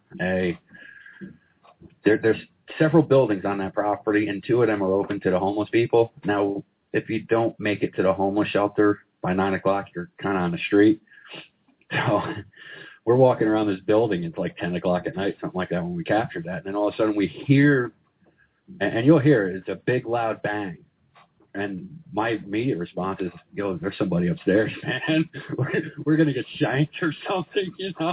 Speaker 6: there's several buildings on that property, and 2 of them are open to the homeless people. Now, if you don't make it to the homeless shelter by 9 o'clock, you're kind of on the street. So we're walking around this building. It's like 10 o'clock at night, something like that, when we captured that. And then all of a sudden we hear, and you'll hear it, it's a big, loud bang. And my immediate response is, there's somebody upstairs, man. We're going to get shanked or something,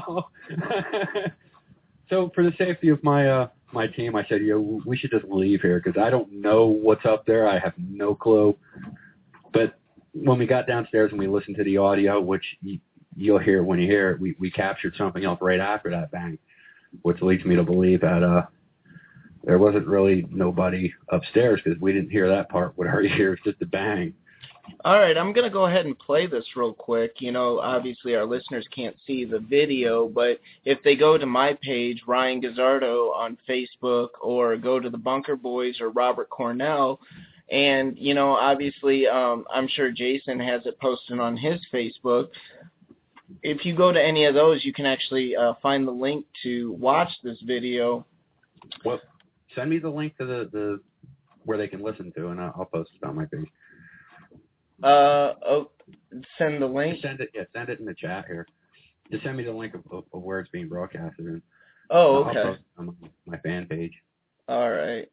Speaker 6: So for the safety of my team, I said, we should just leave here because I don't know what's up there. I have no clue. But when we got downstairs and we listened to the audio, which you'll hear when you hear it, we captured something else right after that bang, which leads me to believe that there wasn't really nobody upstairs because we didn't hear that part with our ears, just a bang.
Speaker 1: All right, I'm going to go ahead and play this real quick. Obviously our listeners can't see the video, but if they go to my page, Ryan Gazzardo on Facebook, or go to the Bunker Boys or Robert Cornell, and, obviously I'm sure Jason has it posted on his Facebook. If you go to any of those, you can actually find the link to watch this video.
Speaker 6: Well, send me the link to the where they can listen to, and I'll post it on my page.
Speaker 1: Send the link?
Speaker 6: Send it in the chat here. Just send me the link of where it's being broadcasted. And
Speaker 1: oh, okay.
Speaker 6: I'll post it on my fan page.
Speaker 1: All right.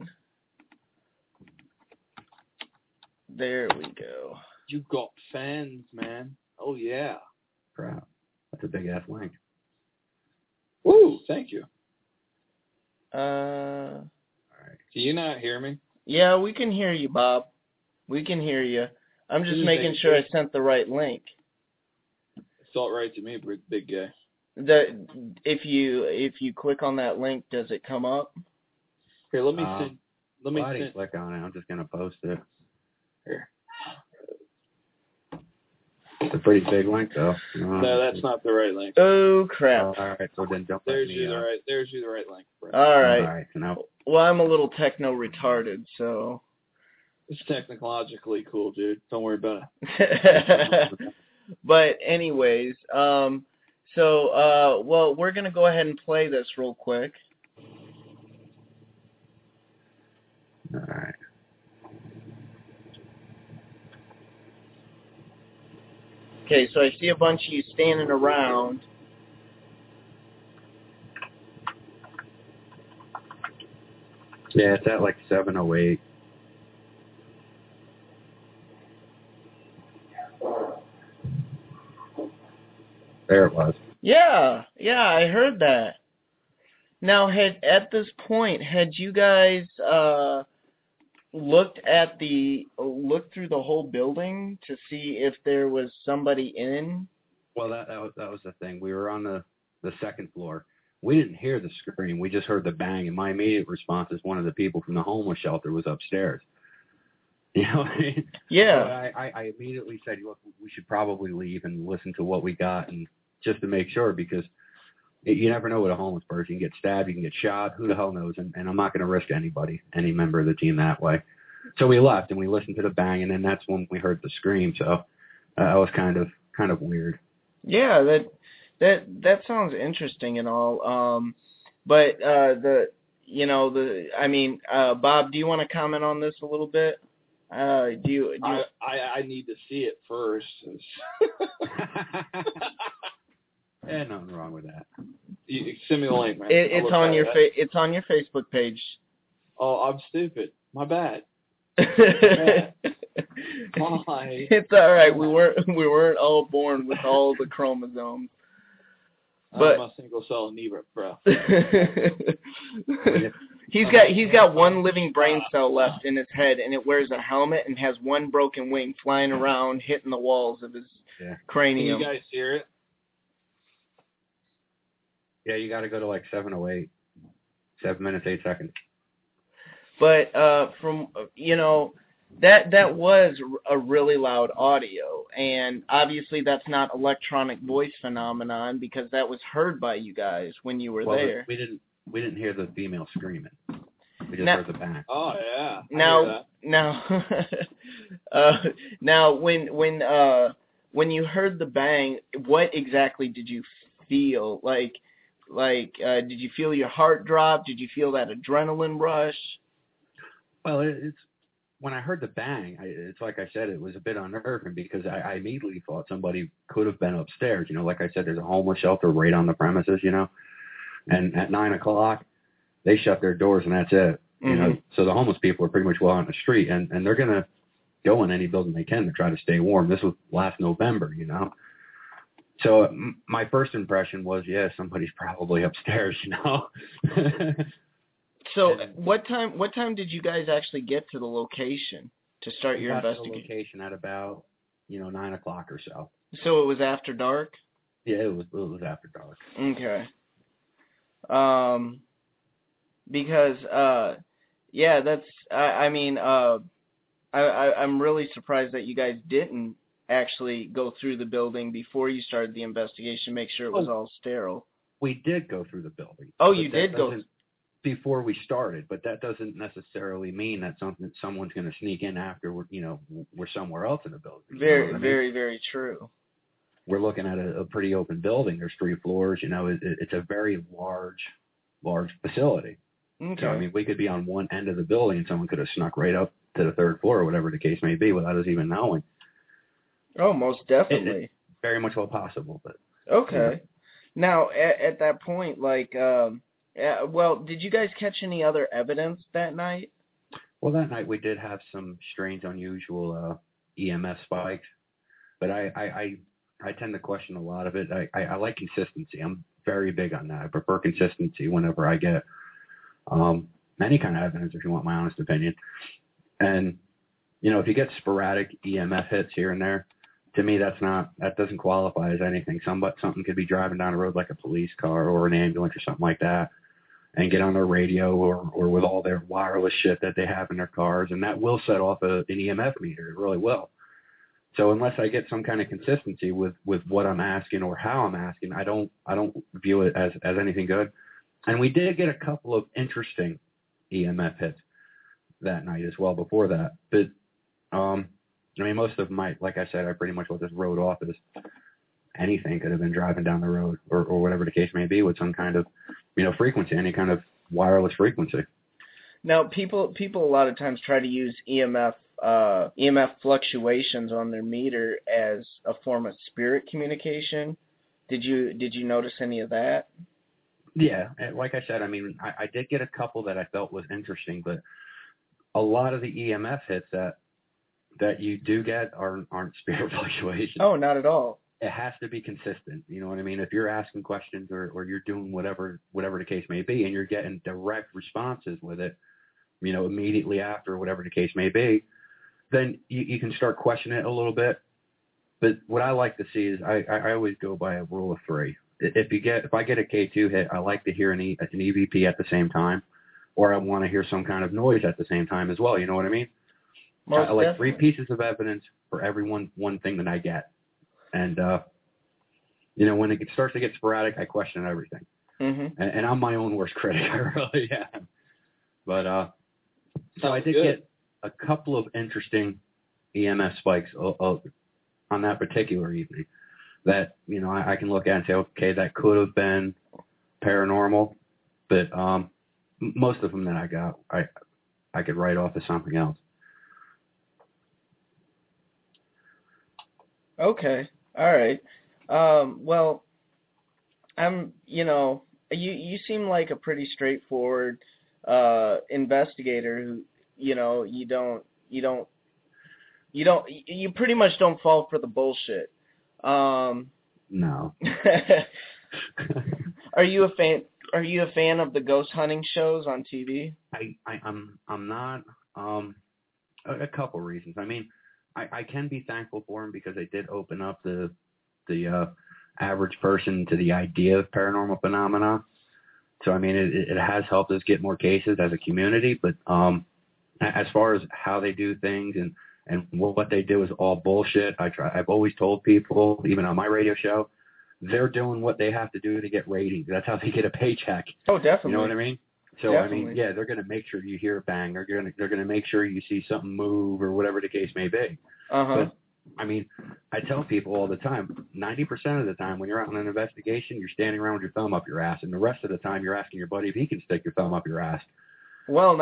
Speaker 1: There we go.
Speaker 2: You got fans, man. Oh, yeah.
Speaker 6: Crap. That's a big-ass link.
Speaker 2: Woo, thank you.
Speaker 1: All
Speaker 2: right. Can you not hear me?
Speaker 1: Yeah, we can hear you, Bob. We can hear you. I'm just making sure I sent the right link.
Speaker 2: It felt right to me, big guy.
Speaker 1: If you click on that link, does it come up?
Speaker 2: Here, let me send. Let me
Speaker 6: I didn't click on it. I'm just gonna post it.
Speaker 2: Here.
Speaker 6: It's a pretty big link, though.
Speaker 2: No, that's not the right link.
Speaker 1: Oh crap!
Speaker 6: All right, so then don't.
Speaker 2: There's you the right. There's you the right link. Right.
Speaker 1: All right.
Speaker 6: All right. So now.
Speaker 1: Well, I'm a little techno retarded, so.
Speaker 2: It's technologically cool, dude. Don't worry about
Speaker 1: it. But anyways, well, we're gonna go ahead and play this real quick.
Speaker 6: All right.
Speaker 1: Okay, so I see a bunch of you standing around.
Speaker 6: Yeah, it's at like 7:08. There it was.
Speaker 1: Yeah, I heard that. Now, at this point, had you guys looked through the whole building to see if there was somebody in?
Speaker 6: Well, that was the thing. We were on the second floor. we didn't hear the scream. We just heard the bang, and my immediate response is one of the people from the homeless shelter was upstairs. You know what I mean?
Speaker 1: Yeah.
Speaker 6: So I immediately said, look, we should probably leave and listen to what we got, and just to make sure, because you never know with a homeless person. You can get stabbed, you can get shot, who the hell knows? And I'm not going to risk any member of the team that way. So we left, and we listened to the bang, and then that's when we heard the scream. So that was kind of weird.
Speaker 1: Yeah, that sounds interesting and all. But Bob, do you want to comment on this a little bit? I
Speaker 2: need to see it first.
Speaker 6: Nothing wrong with that.
Speaker 2: Send me the link, man.
Speaker 1: It's on your it's on your Facebook page.
Speaker 2: Oh, I'm stupid. My bad. Why?
Speaker 1: It's all right. We weren't all born with all the chromosomes. But
Speaker 2: I'm a single cell amoeba, bro.
Speaker 1: He's got one living brain cell left in his head, and it wears a helmet and has one broken wing flying around, hitting the walls of his cranium.
Speaker 2: Can you guys hear it?
Speaker 6: Yeah, you got to go to like 7:08, 7 minutes 8 seconds.
Speaker 1: But from that was a really loud audio, and obviously that's not electronic voice phenomenon because that was heard by you guys when you were there.
Speaker 6: We didn't hear the female screaming. We just heard the bang.
Speaker 2: Oh yeah.
Speaker 1: Now when you heard the bang, what exactly did you feel? Like did you feel your heart drop? Did you feel that adrenaline rush?
Speaker 6: Well, it's when I heard the bang, it's like I said, it was a bit unnerving because I immediately thought somebody could have been upstairs. Like I said, there's a homeless shelter right on the premises, and at 9 o'clock, they shut their doors and that's it.
Speaker 1: Mm-hmm.
Speaker 6: So the homeless people are pretty much well on the street, and they're going to go in any building they can to try to stay warm. This was last November, So my first impression was, somebody's probably upstairs,
Speaker 1: So what time did you guys actually get to the location to start your investigation?
Speaker 6: We got to the location at about 9 o'clock or so.
Speaker 1: So it was after dark?
Speaker 6: Yeah, it was after dark.
Speaker 1: Okay. Because that's I'm really surprised that you guys didn't actually go through the building before you started the investigation, make sure it was all sterile.
Speaker 6: We did go through the building.
Speaker 1: Oh, you did go
Speaker 6: before we started, but that doesn't necessarily mean that someone's going to sneak in after we're somewhere else in the building.
Speaker 1: Very, very, very true.
Speaker 6: We're looking at a pretty open building. There's 3 floors. It's a very large facility.
Speaker 1: Okay.
Speaker 6: So we could be on one end of the building and someone could have snuck right up to the 3rd floor or whatever the case may be without us even knowing.
Speaker 1: Oh, most definitely.
Speaker 6: It's very much well possible, but
Speaker 1: okay. Now at that point, did you guys catch any other evidence that night?
Speaker 6: Well, that night we did have some strange, unusual EMF spikes, but I tend to question a lot of it. I like consistency. I'm very big on that. I prefer consistency whenever I get any kind of evidence, if you want my honest opinion. And if you get sporadic EMF hits here and there, to me that doesn't qualify as anything. Something could be driving down the road like a police car or an ambulance or something like that, and get on their radio or with all their wireless shit that they have in their cars, and that will set off an EMF meter. It really will. So unless I get some kind of consistency with what I'm asking or how I'm asking, I don't view it as anything good. And we did get a couple of interesting EMF hits that night as well before that. But most of my, like I said, I pretty much just wrote off as anything could have been driving down the road or whatever the case may be with some kind of frequency, any kind of wireless frequency.
Speaker 1: Now, people a lot of times try to use EMF fluctuations on their meter as a form of spirit communication. Did you notice any of that?
Speaker 6: Yeah, like I said, I did get a couple that I felt was interesting, but a lot of the EMF hits that you do get aren't spirit fluctuations.
Speaker 1: Oh, not at all.
Speaker 6: It has to be consistent. You know what I mean? If you're asking questions or you're doing whatever the case may be, and you're getting direct responses with it, immediately after, whatever the case may be, then you can start questioning it a little bit. But what I like to see is I always go by a rule of 3. if I get a K2 hit, I like to hear an EVP at the same time, or I want to hear some kind of noise at the same time as well. You know what I mean?
Speaker 1: Most
Speaker 6: I like
Speaker 1: definitely.
Speaker 6: 3 pieces of evidence for every one thing that I get. And, when it starts to get sporadic, I question everything.
Speaker 1: Mm-hmm.
Speaker 6: And I'm my own worst critic. I really am. But so I did
Speaker 2: good.
Speaker 6: get a couple of interesting EMF spikes on that particular evening that, I can look at and say, okay, that could have been paranormal. But most of them that I got, I could write off as something else.
Speaker 1: Okay. All right. Well, you seem like a pretty straightforward investigator who, you pretty much don't fall for the bullshit.
Speaker 6: No.
Speaker 1: Are you a fan of the ghost hunting shows on TV?
Speaker 6: I'm not. A couple reasons. I mean, I can be thankful for them because they did open up the average person to the idea of paranormal phenomena. So, I mean, it has helped us get more cases as a community. But as far as how they do things and what they do is all bullshit. I've always told people, even on my radio show, they're doing what they have to do to get ratings. That's how they get a paycheck.
Speaker 1: Oh, definitely.
Speaker 6: You know what I mean? So,
Speaker 1: Definitely.
Speaker 6: I mean, yeah, they're going to make sure you hear a bang. They're going to make sure you see something move or whatever the case may be.
Speaker 1: Uh-huh.
Speaker 6: But, I mean, I tell people all the time, 90% of the time when you're out on an investigation, you're standing around with your thumb up your ass. And the rest of the time, you're asking your buddy if he can stick your thumb up your ass.
Speaker 1: Well,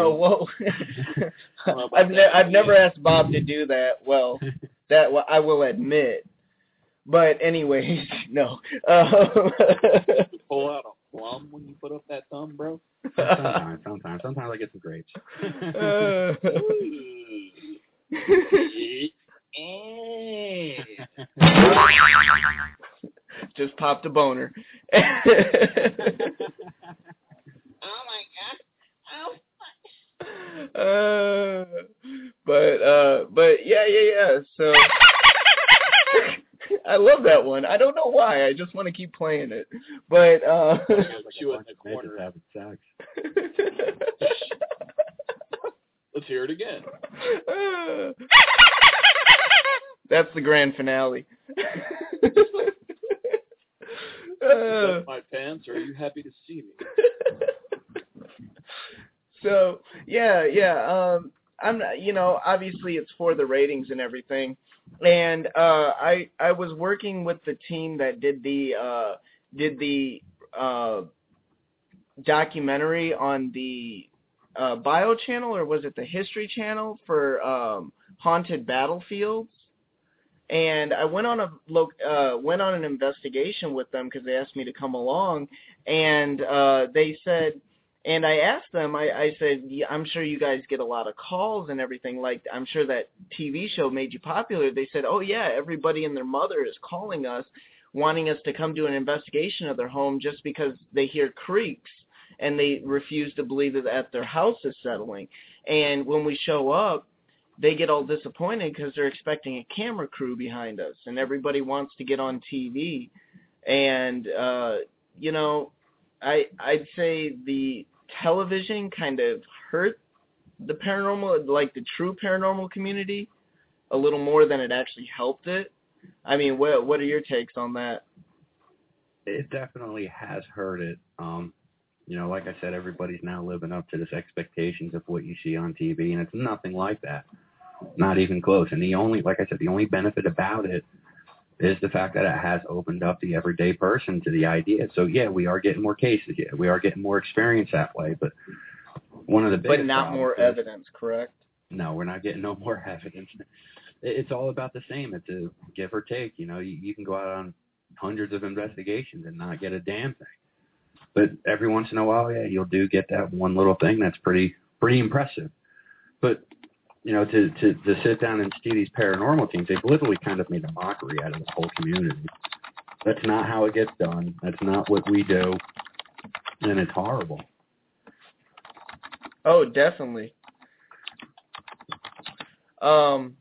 Speaker 1: I've never asked Bob to do that. Well, I will admit. But anyways, no.
Speaker 2: Pull out a plum when you put up that thumb, bro?
Speaker 6: Sometimes I get some grapes.
Speaker 1: Just popped a boner.
Speaker 2: Oh my God.
Speaker 1: But yeah. So I love that one. I don't know why. I just want to keep playing it. But
Speaker 2: you in the corner
Speaker 6: having sex.
Speaker 2: Let's hear it again.
Speaker 1: That's the grand finale.
Speaker 2: My pants. Are you happy to see me?
Speaker 1: So yeah. I'm not, obviously it's for the ratings and everything, and I was working with the team that did the documentary on the Bio Channel, or was it the History Channel for haunted battlefields? And I went on an investigation with them because they asked me to come along, and they said. And I asked them, I said, yeah, I'm sure you guys get a lot of calls and everything. Like, I'm sure that TV show made you popular. They said, oh, yeah, everybody and their mother is calling us, wanting us to come do an investigation of their home just because they hear creaks and they refuse to believe that their house is settling. And when we show up, they get all disappointed because they're expecting a camera crew behind us, and everybody wants to get on TV. And, I'd say the television kind of hurt the paranormal, like the true paranormal community, a little more than it actually helped it. I mean, what are your takes on that?
Speaker 6: It definitely has hurt it. Like I said, everybody's now living up to this expectations of what you see on TV, and it's nothing like that. Not even close. And the only benefit about it is the fact that it has opened up the everyday person to the idea. So, yeah, we are getting more cases. Yeah, we are getting more experience that way. But one of the biggest
Speaker 1: But not more evidence, correct?
Speaker 6: No, we're not getting no more evidence. It's all about the same. It's a give or take. You can go out on hundreds of investigations and not get a damn thing. But every once in a while, yeah, you'll get that one little thing that's pretty impressive. But to sit down and see these paranormal teams, they've literally kind of made a mockery out of the whole community. That's not how it gets done. That's not what we do. And it's horrible.
Speaker 1: Oh, definitely.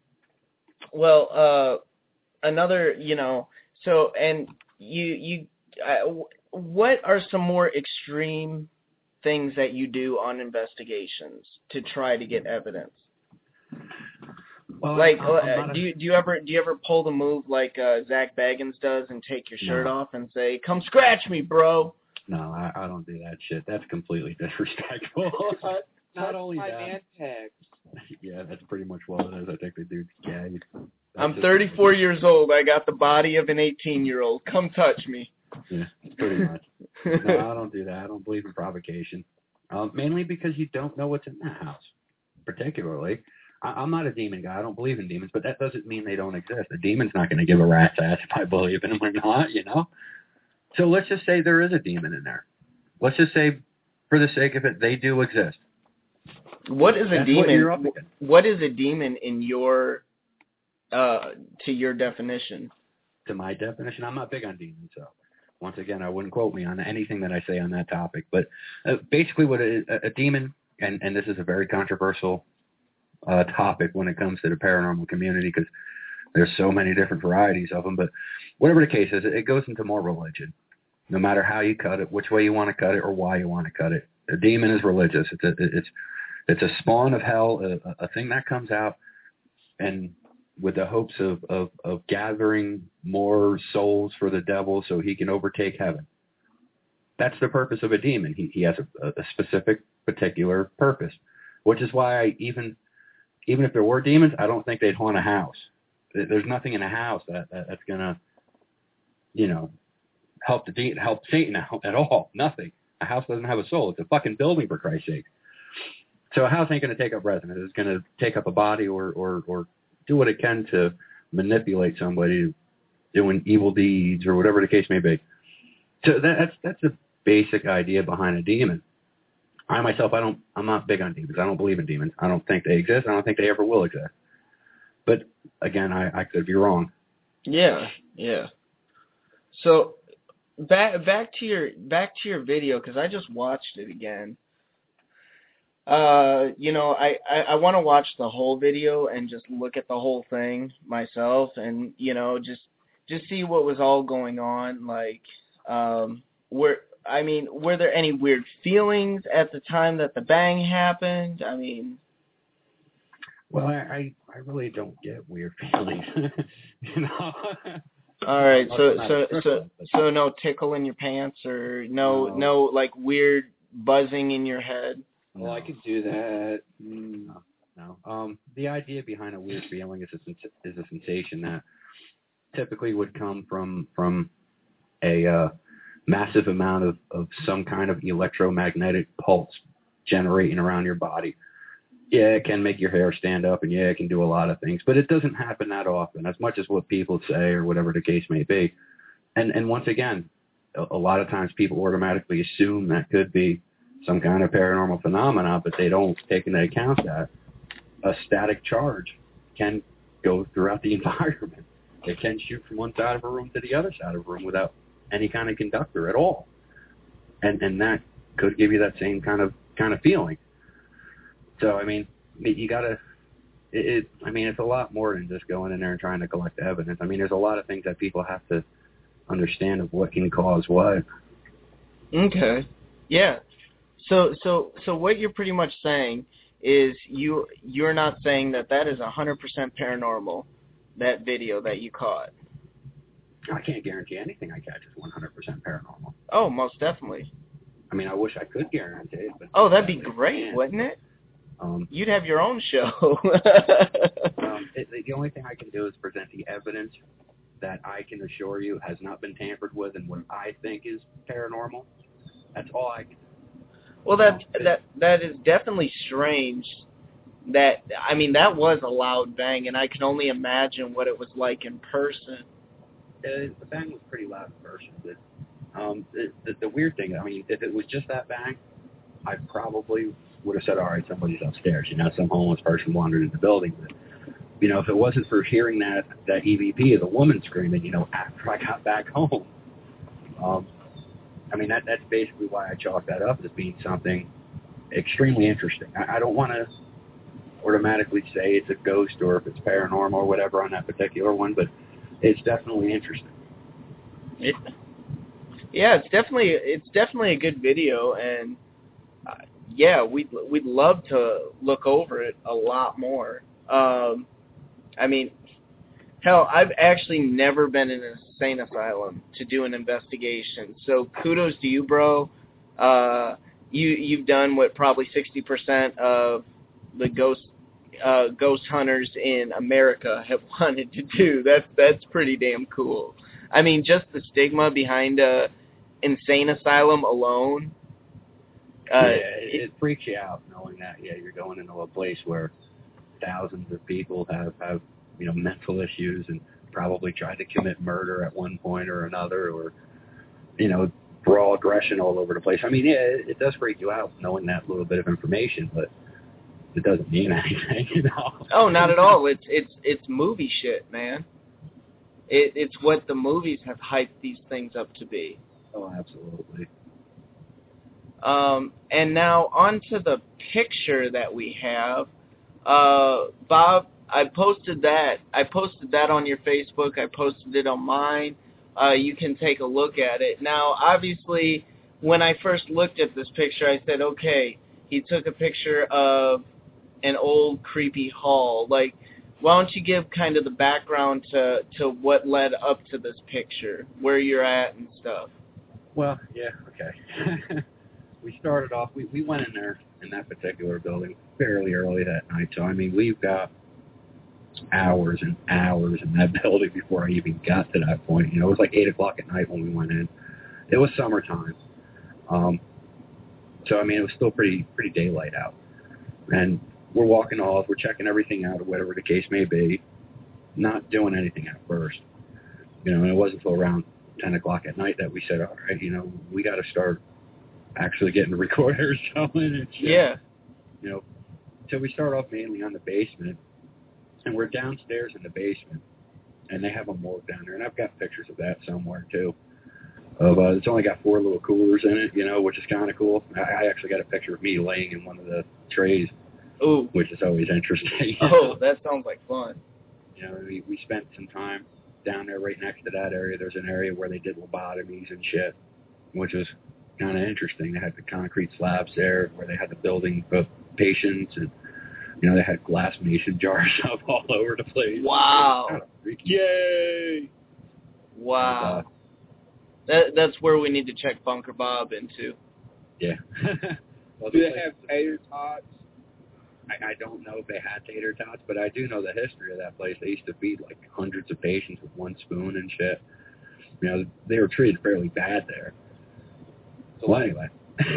Speaker 1: Another, so, and you what are some more extreme things that you do on investigations to try to get evidence?
Speaker 6: Well,
Speaker 1: Like,
Speaker 6: I'm
Speaker 1: do you ever pull the move like Zach Baggins does and take your shirt off and say, "Come scratch me, bro"?
Speaker 6: No, I don't do that shit. That's completely disrespectful. Not only
Speaker 2: my
Speaker 6: that.
Speaker 2: man tags.
Speaker 6: Yeah, that's pretty much what it is. I think the dude's gay.
Speaker 1: I'm 34 years old. I got the body of an 18-year-old. Come touch me.
Speaker 6: Yeah, pretty much. No, I don't do that. I don't believe in provocation. Mainly because you don't know what's in the house, particularly. I'm not a demon guy. I don't believe in demons, but that doesn't mean they don't exist. A demon's not going to give a rat's ass if I believe in them or not, you know? So let's just say there is a demon in there. Let's just say, for the sake of it, they do exist.
Speaker 1: What is a
Speaker 6: That's
Speaker 1: demon?
Speaker 6: what you're up against.
Speaker 1: What is a demon in your, to your definition?
Speaker 6: To my definition, I'm not big on demons, so once again, I wouldn't quote me on anything that I say on that topic. But basically what a demon, and this is a very controversial topic when it comes to the paranormal community because there's so many different varieties of them, but whatever the case is, it goes into more religion. No matter how you cut it, which way you want to cut it, or why you want to cut it. A demon is religious. It's a spawn of hell, a thing that comes out, and with the hopes of gathering more souls for the devil so he can overtake heaven. That's the purpose of a demon. He has a specific, particular purpose, which is why even if there were demons, I don't think they'd haunt a house. There's nothing in a house that's gonna, help Satan out at all. Nothing. A house doesn't have a soul. It's a fucking building, for Christ's sake. So a house ain't gonna take up residence. It's gonna take up a body or do what it can to manipulate somebody doing evil deeds or whatever the case may be. So that's the basic idea behind a demon. I myself, I'm not big on demons. I don't believe in demons. I don't think they exist. I don't think they ever will exist. But again, I could be wrong.
Speaker 1: Yeah. So back to your video, because I just watched it again. I want to watch the whole video and just look at the whole thing myself, and just see what was all going on. Like, were there any weird feelings at the time that the bang happened? I mean,
Speaker 6: well, I really don't get weird feelings,
Speaker 1: All right, so no tickle in your pants or no like weird buzzing in your head.
Speaker 2: Oh, I could do that.
Speaker 6: No. The idea behind a weird feeling is a sensation that typically would come from a massive amount of some kind of electromagnetic pulse generating around your body. Yeah, it can make your hair stand up, and yeah, it can do a lot of things, but it doesn't happen that often, as much as what people say or whatever the case may be. And once again, a lot of times people automatically assume that could be some kind of paranormal phenomena, but they don't take into account that a static charge can go throughout the environment. It can shoot from one side of a room to the other side of a room without any kind of conductor at all. And that could give you that same kind of feeling. So, I mean, you gotta, it's a lot more than just going in there and trying to collect evidence. I mean, there's a lot of things that people have to understand of what can cause what.
Speaker 1: Okay. Yeah. So what you're pretty much saying is you're not saying that is 100% paranormal, that video that you caught.
Speaker 6: I can't guarantee anything I catch is 100% paranormal.
Speaker 1: Oh, most definitely.
Speaker 6: I mean, I wish I could guarantee it. But
Speaker 1: that'd be great, wouldn't it? You'd have your own show.
Speaker 6: The only thing I can do is present the evidence that I can assure you has not been tampered with and what I think is paranormal. That's all I can do.
Speaker 1: Well, that is definitely strange. That was a loud bang, and I can only imagine what it was like in person.
Speaker 6: The bang was pretty loud in person. But the weird thing, I mean, if it was just that bang, I probably would have said, all right, somebody's upstairs. Some homeless person wandered in the building. But, if it wasn't for hearing that EVP of the woman screaming, after I got back home, that's basically why I chalk that up as being something extremely interesting. I don't want to automatically say it's a ghost or if it's paranormal or whatever on that particular one, but it's definitely interesting.
Speaker 1: Yeah, it's definitely a good video, and yeah, we'd love to look over it a lot more. I mean, hell, I've actually never been in an insane asylum to do an investigation. So kudos to you, bro. You've done what probably 60% of the ghost hunters in America have wanted to do. That's pretty damn cool. I mean, just the stigma behind a insane asylum alone.
Speaker 6: It freaks you out knowing that you're going into a place where thousands of people have mental issues and probably tried to commit murder at one point or another, or raw aggression all over the place. I mean, it does freak you out knowing that little bit of information, but it doesn't mean anything,
Speaker 1: Oh, not at all. It's movie shit, man. It's what the movies have hyped these things up to be.
Speaker 6: Oh, absolutely.
Speaker 1: And now on to the picture that we have. Bob, I posted that on your Facebook. I posted it on mine. You can take a look at it. Now, obviously, when I first looked at this picture, I said, okay, he took a picture of an old creepy hall. Like, why don't you give kind of the background to what led up to this picture, where you're at and stuff?
Speaker 6: Well, yeah, okay. We started off, we went in there in that particular building fairly early that night. So, I mean, we've got hours and hours in that building before I even got to that point. It was like 8 o'clock at night when we went in. It was summertime. So, I mean, it was still pretty daylight out. And we're walking off, we're checking everything out, or whatever the case may be, not doing anything at first. And it wasn't until around 10 o'clock at night that we said, all right, we got to start actually getting the recorders going and shit.
Speaker 1: Yeah.
Speaker 6: So we start off mainly on the basement, and we're downstairs in the basement, and they have a morgue down there, and I've got pictures of that somewhere too. It's only got 4 little coolers in it, which is kind of cool. I actually got a picture of me laying in one of the trays.
Speaker 1: Ooh.
Speaker 6: Which is always interesting.
Speaker 1: Oh, that sounds like fun.
Speaker 6: We spent some time down there right next to that area. There's an area where they did lobotomies and shit, which was kind of interesting. They had the concrete slabs there where they had the building of patients, and they had glass mason jars up all over the place.
Speaker 1: Wow.
Speaker 6: Kind of freaky. Yay!
Speaker 1: Wow. That's where we need to check Bunker Bob into.
Speaker 6: Yeah.
Speaker 2: Well, do they have tater tots?
Speaker 6: I don't know if they had tater tots, but I do know the history of that place. They used to feed like hundreds of patients with one spoon and shit. They were treated fairly bad there. Well, anyway.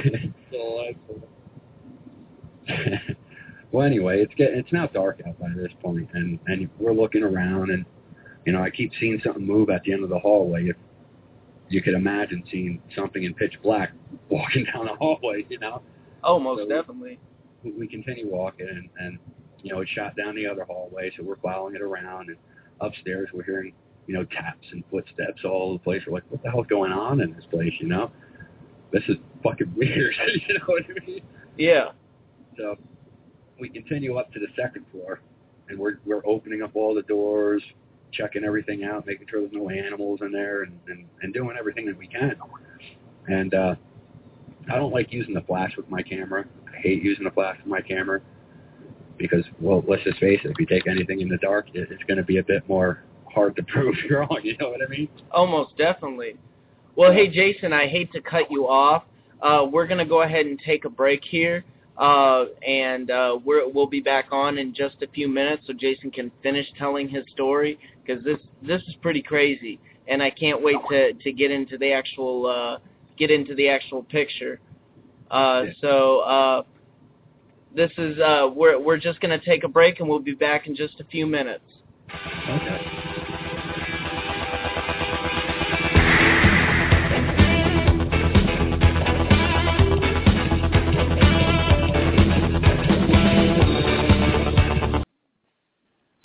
Speaker 6: Well, anyway, it's now dark out by this point, and we're looking around, and I keep seeing something move at the end of the hallway. If you could imagine seeing something in pitch black walking down the hallway,
Speaker 1: Oh, most definitely.
Speaker 6: We continue walking, and it shot down the other hallway, so we're following it around, and upstairs we're hearing, taps and footsteps all over the place. We're like, what the hell's going on in this place, This is fucking weird, you know what I mean?
Speaker 1: Yeah.
Speaker 6: So we continue up to the second floor, and we're opening up all the doors, checking everything out, making sure there's no animals in there, and doing everything that we can. And I don't like using the flash with my camera. I hate using the flash with my camera because, well, let's just face it, if you take anything in the dark, it's going to be a bit more hard to prove you're wrong, you know what I mean?
Speaker 1: Almost definitely. Well, hey, Jason, I hate to cut you off. We're going to go ahead and take a break here, and we'll be back on in just a few minutes so Jason can finish telling his story, because this is pretty crazy, and I can't wait to get into the actual picture. So this is we're just going to take a break, and we'll be back in just a few minutes.
Speaker 6: Okay.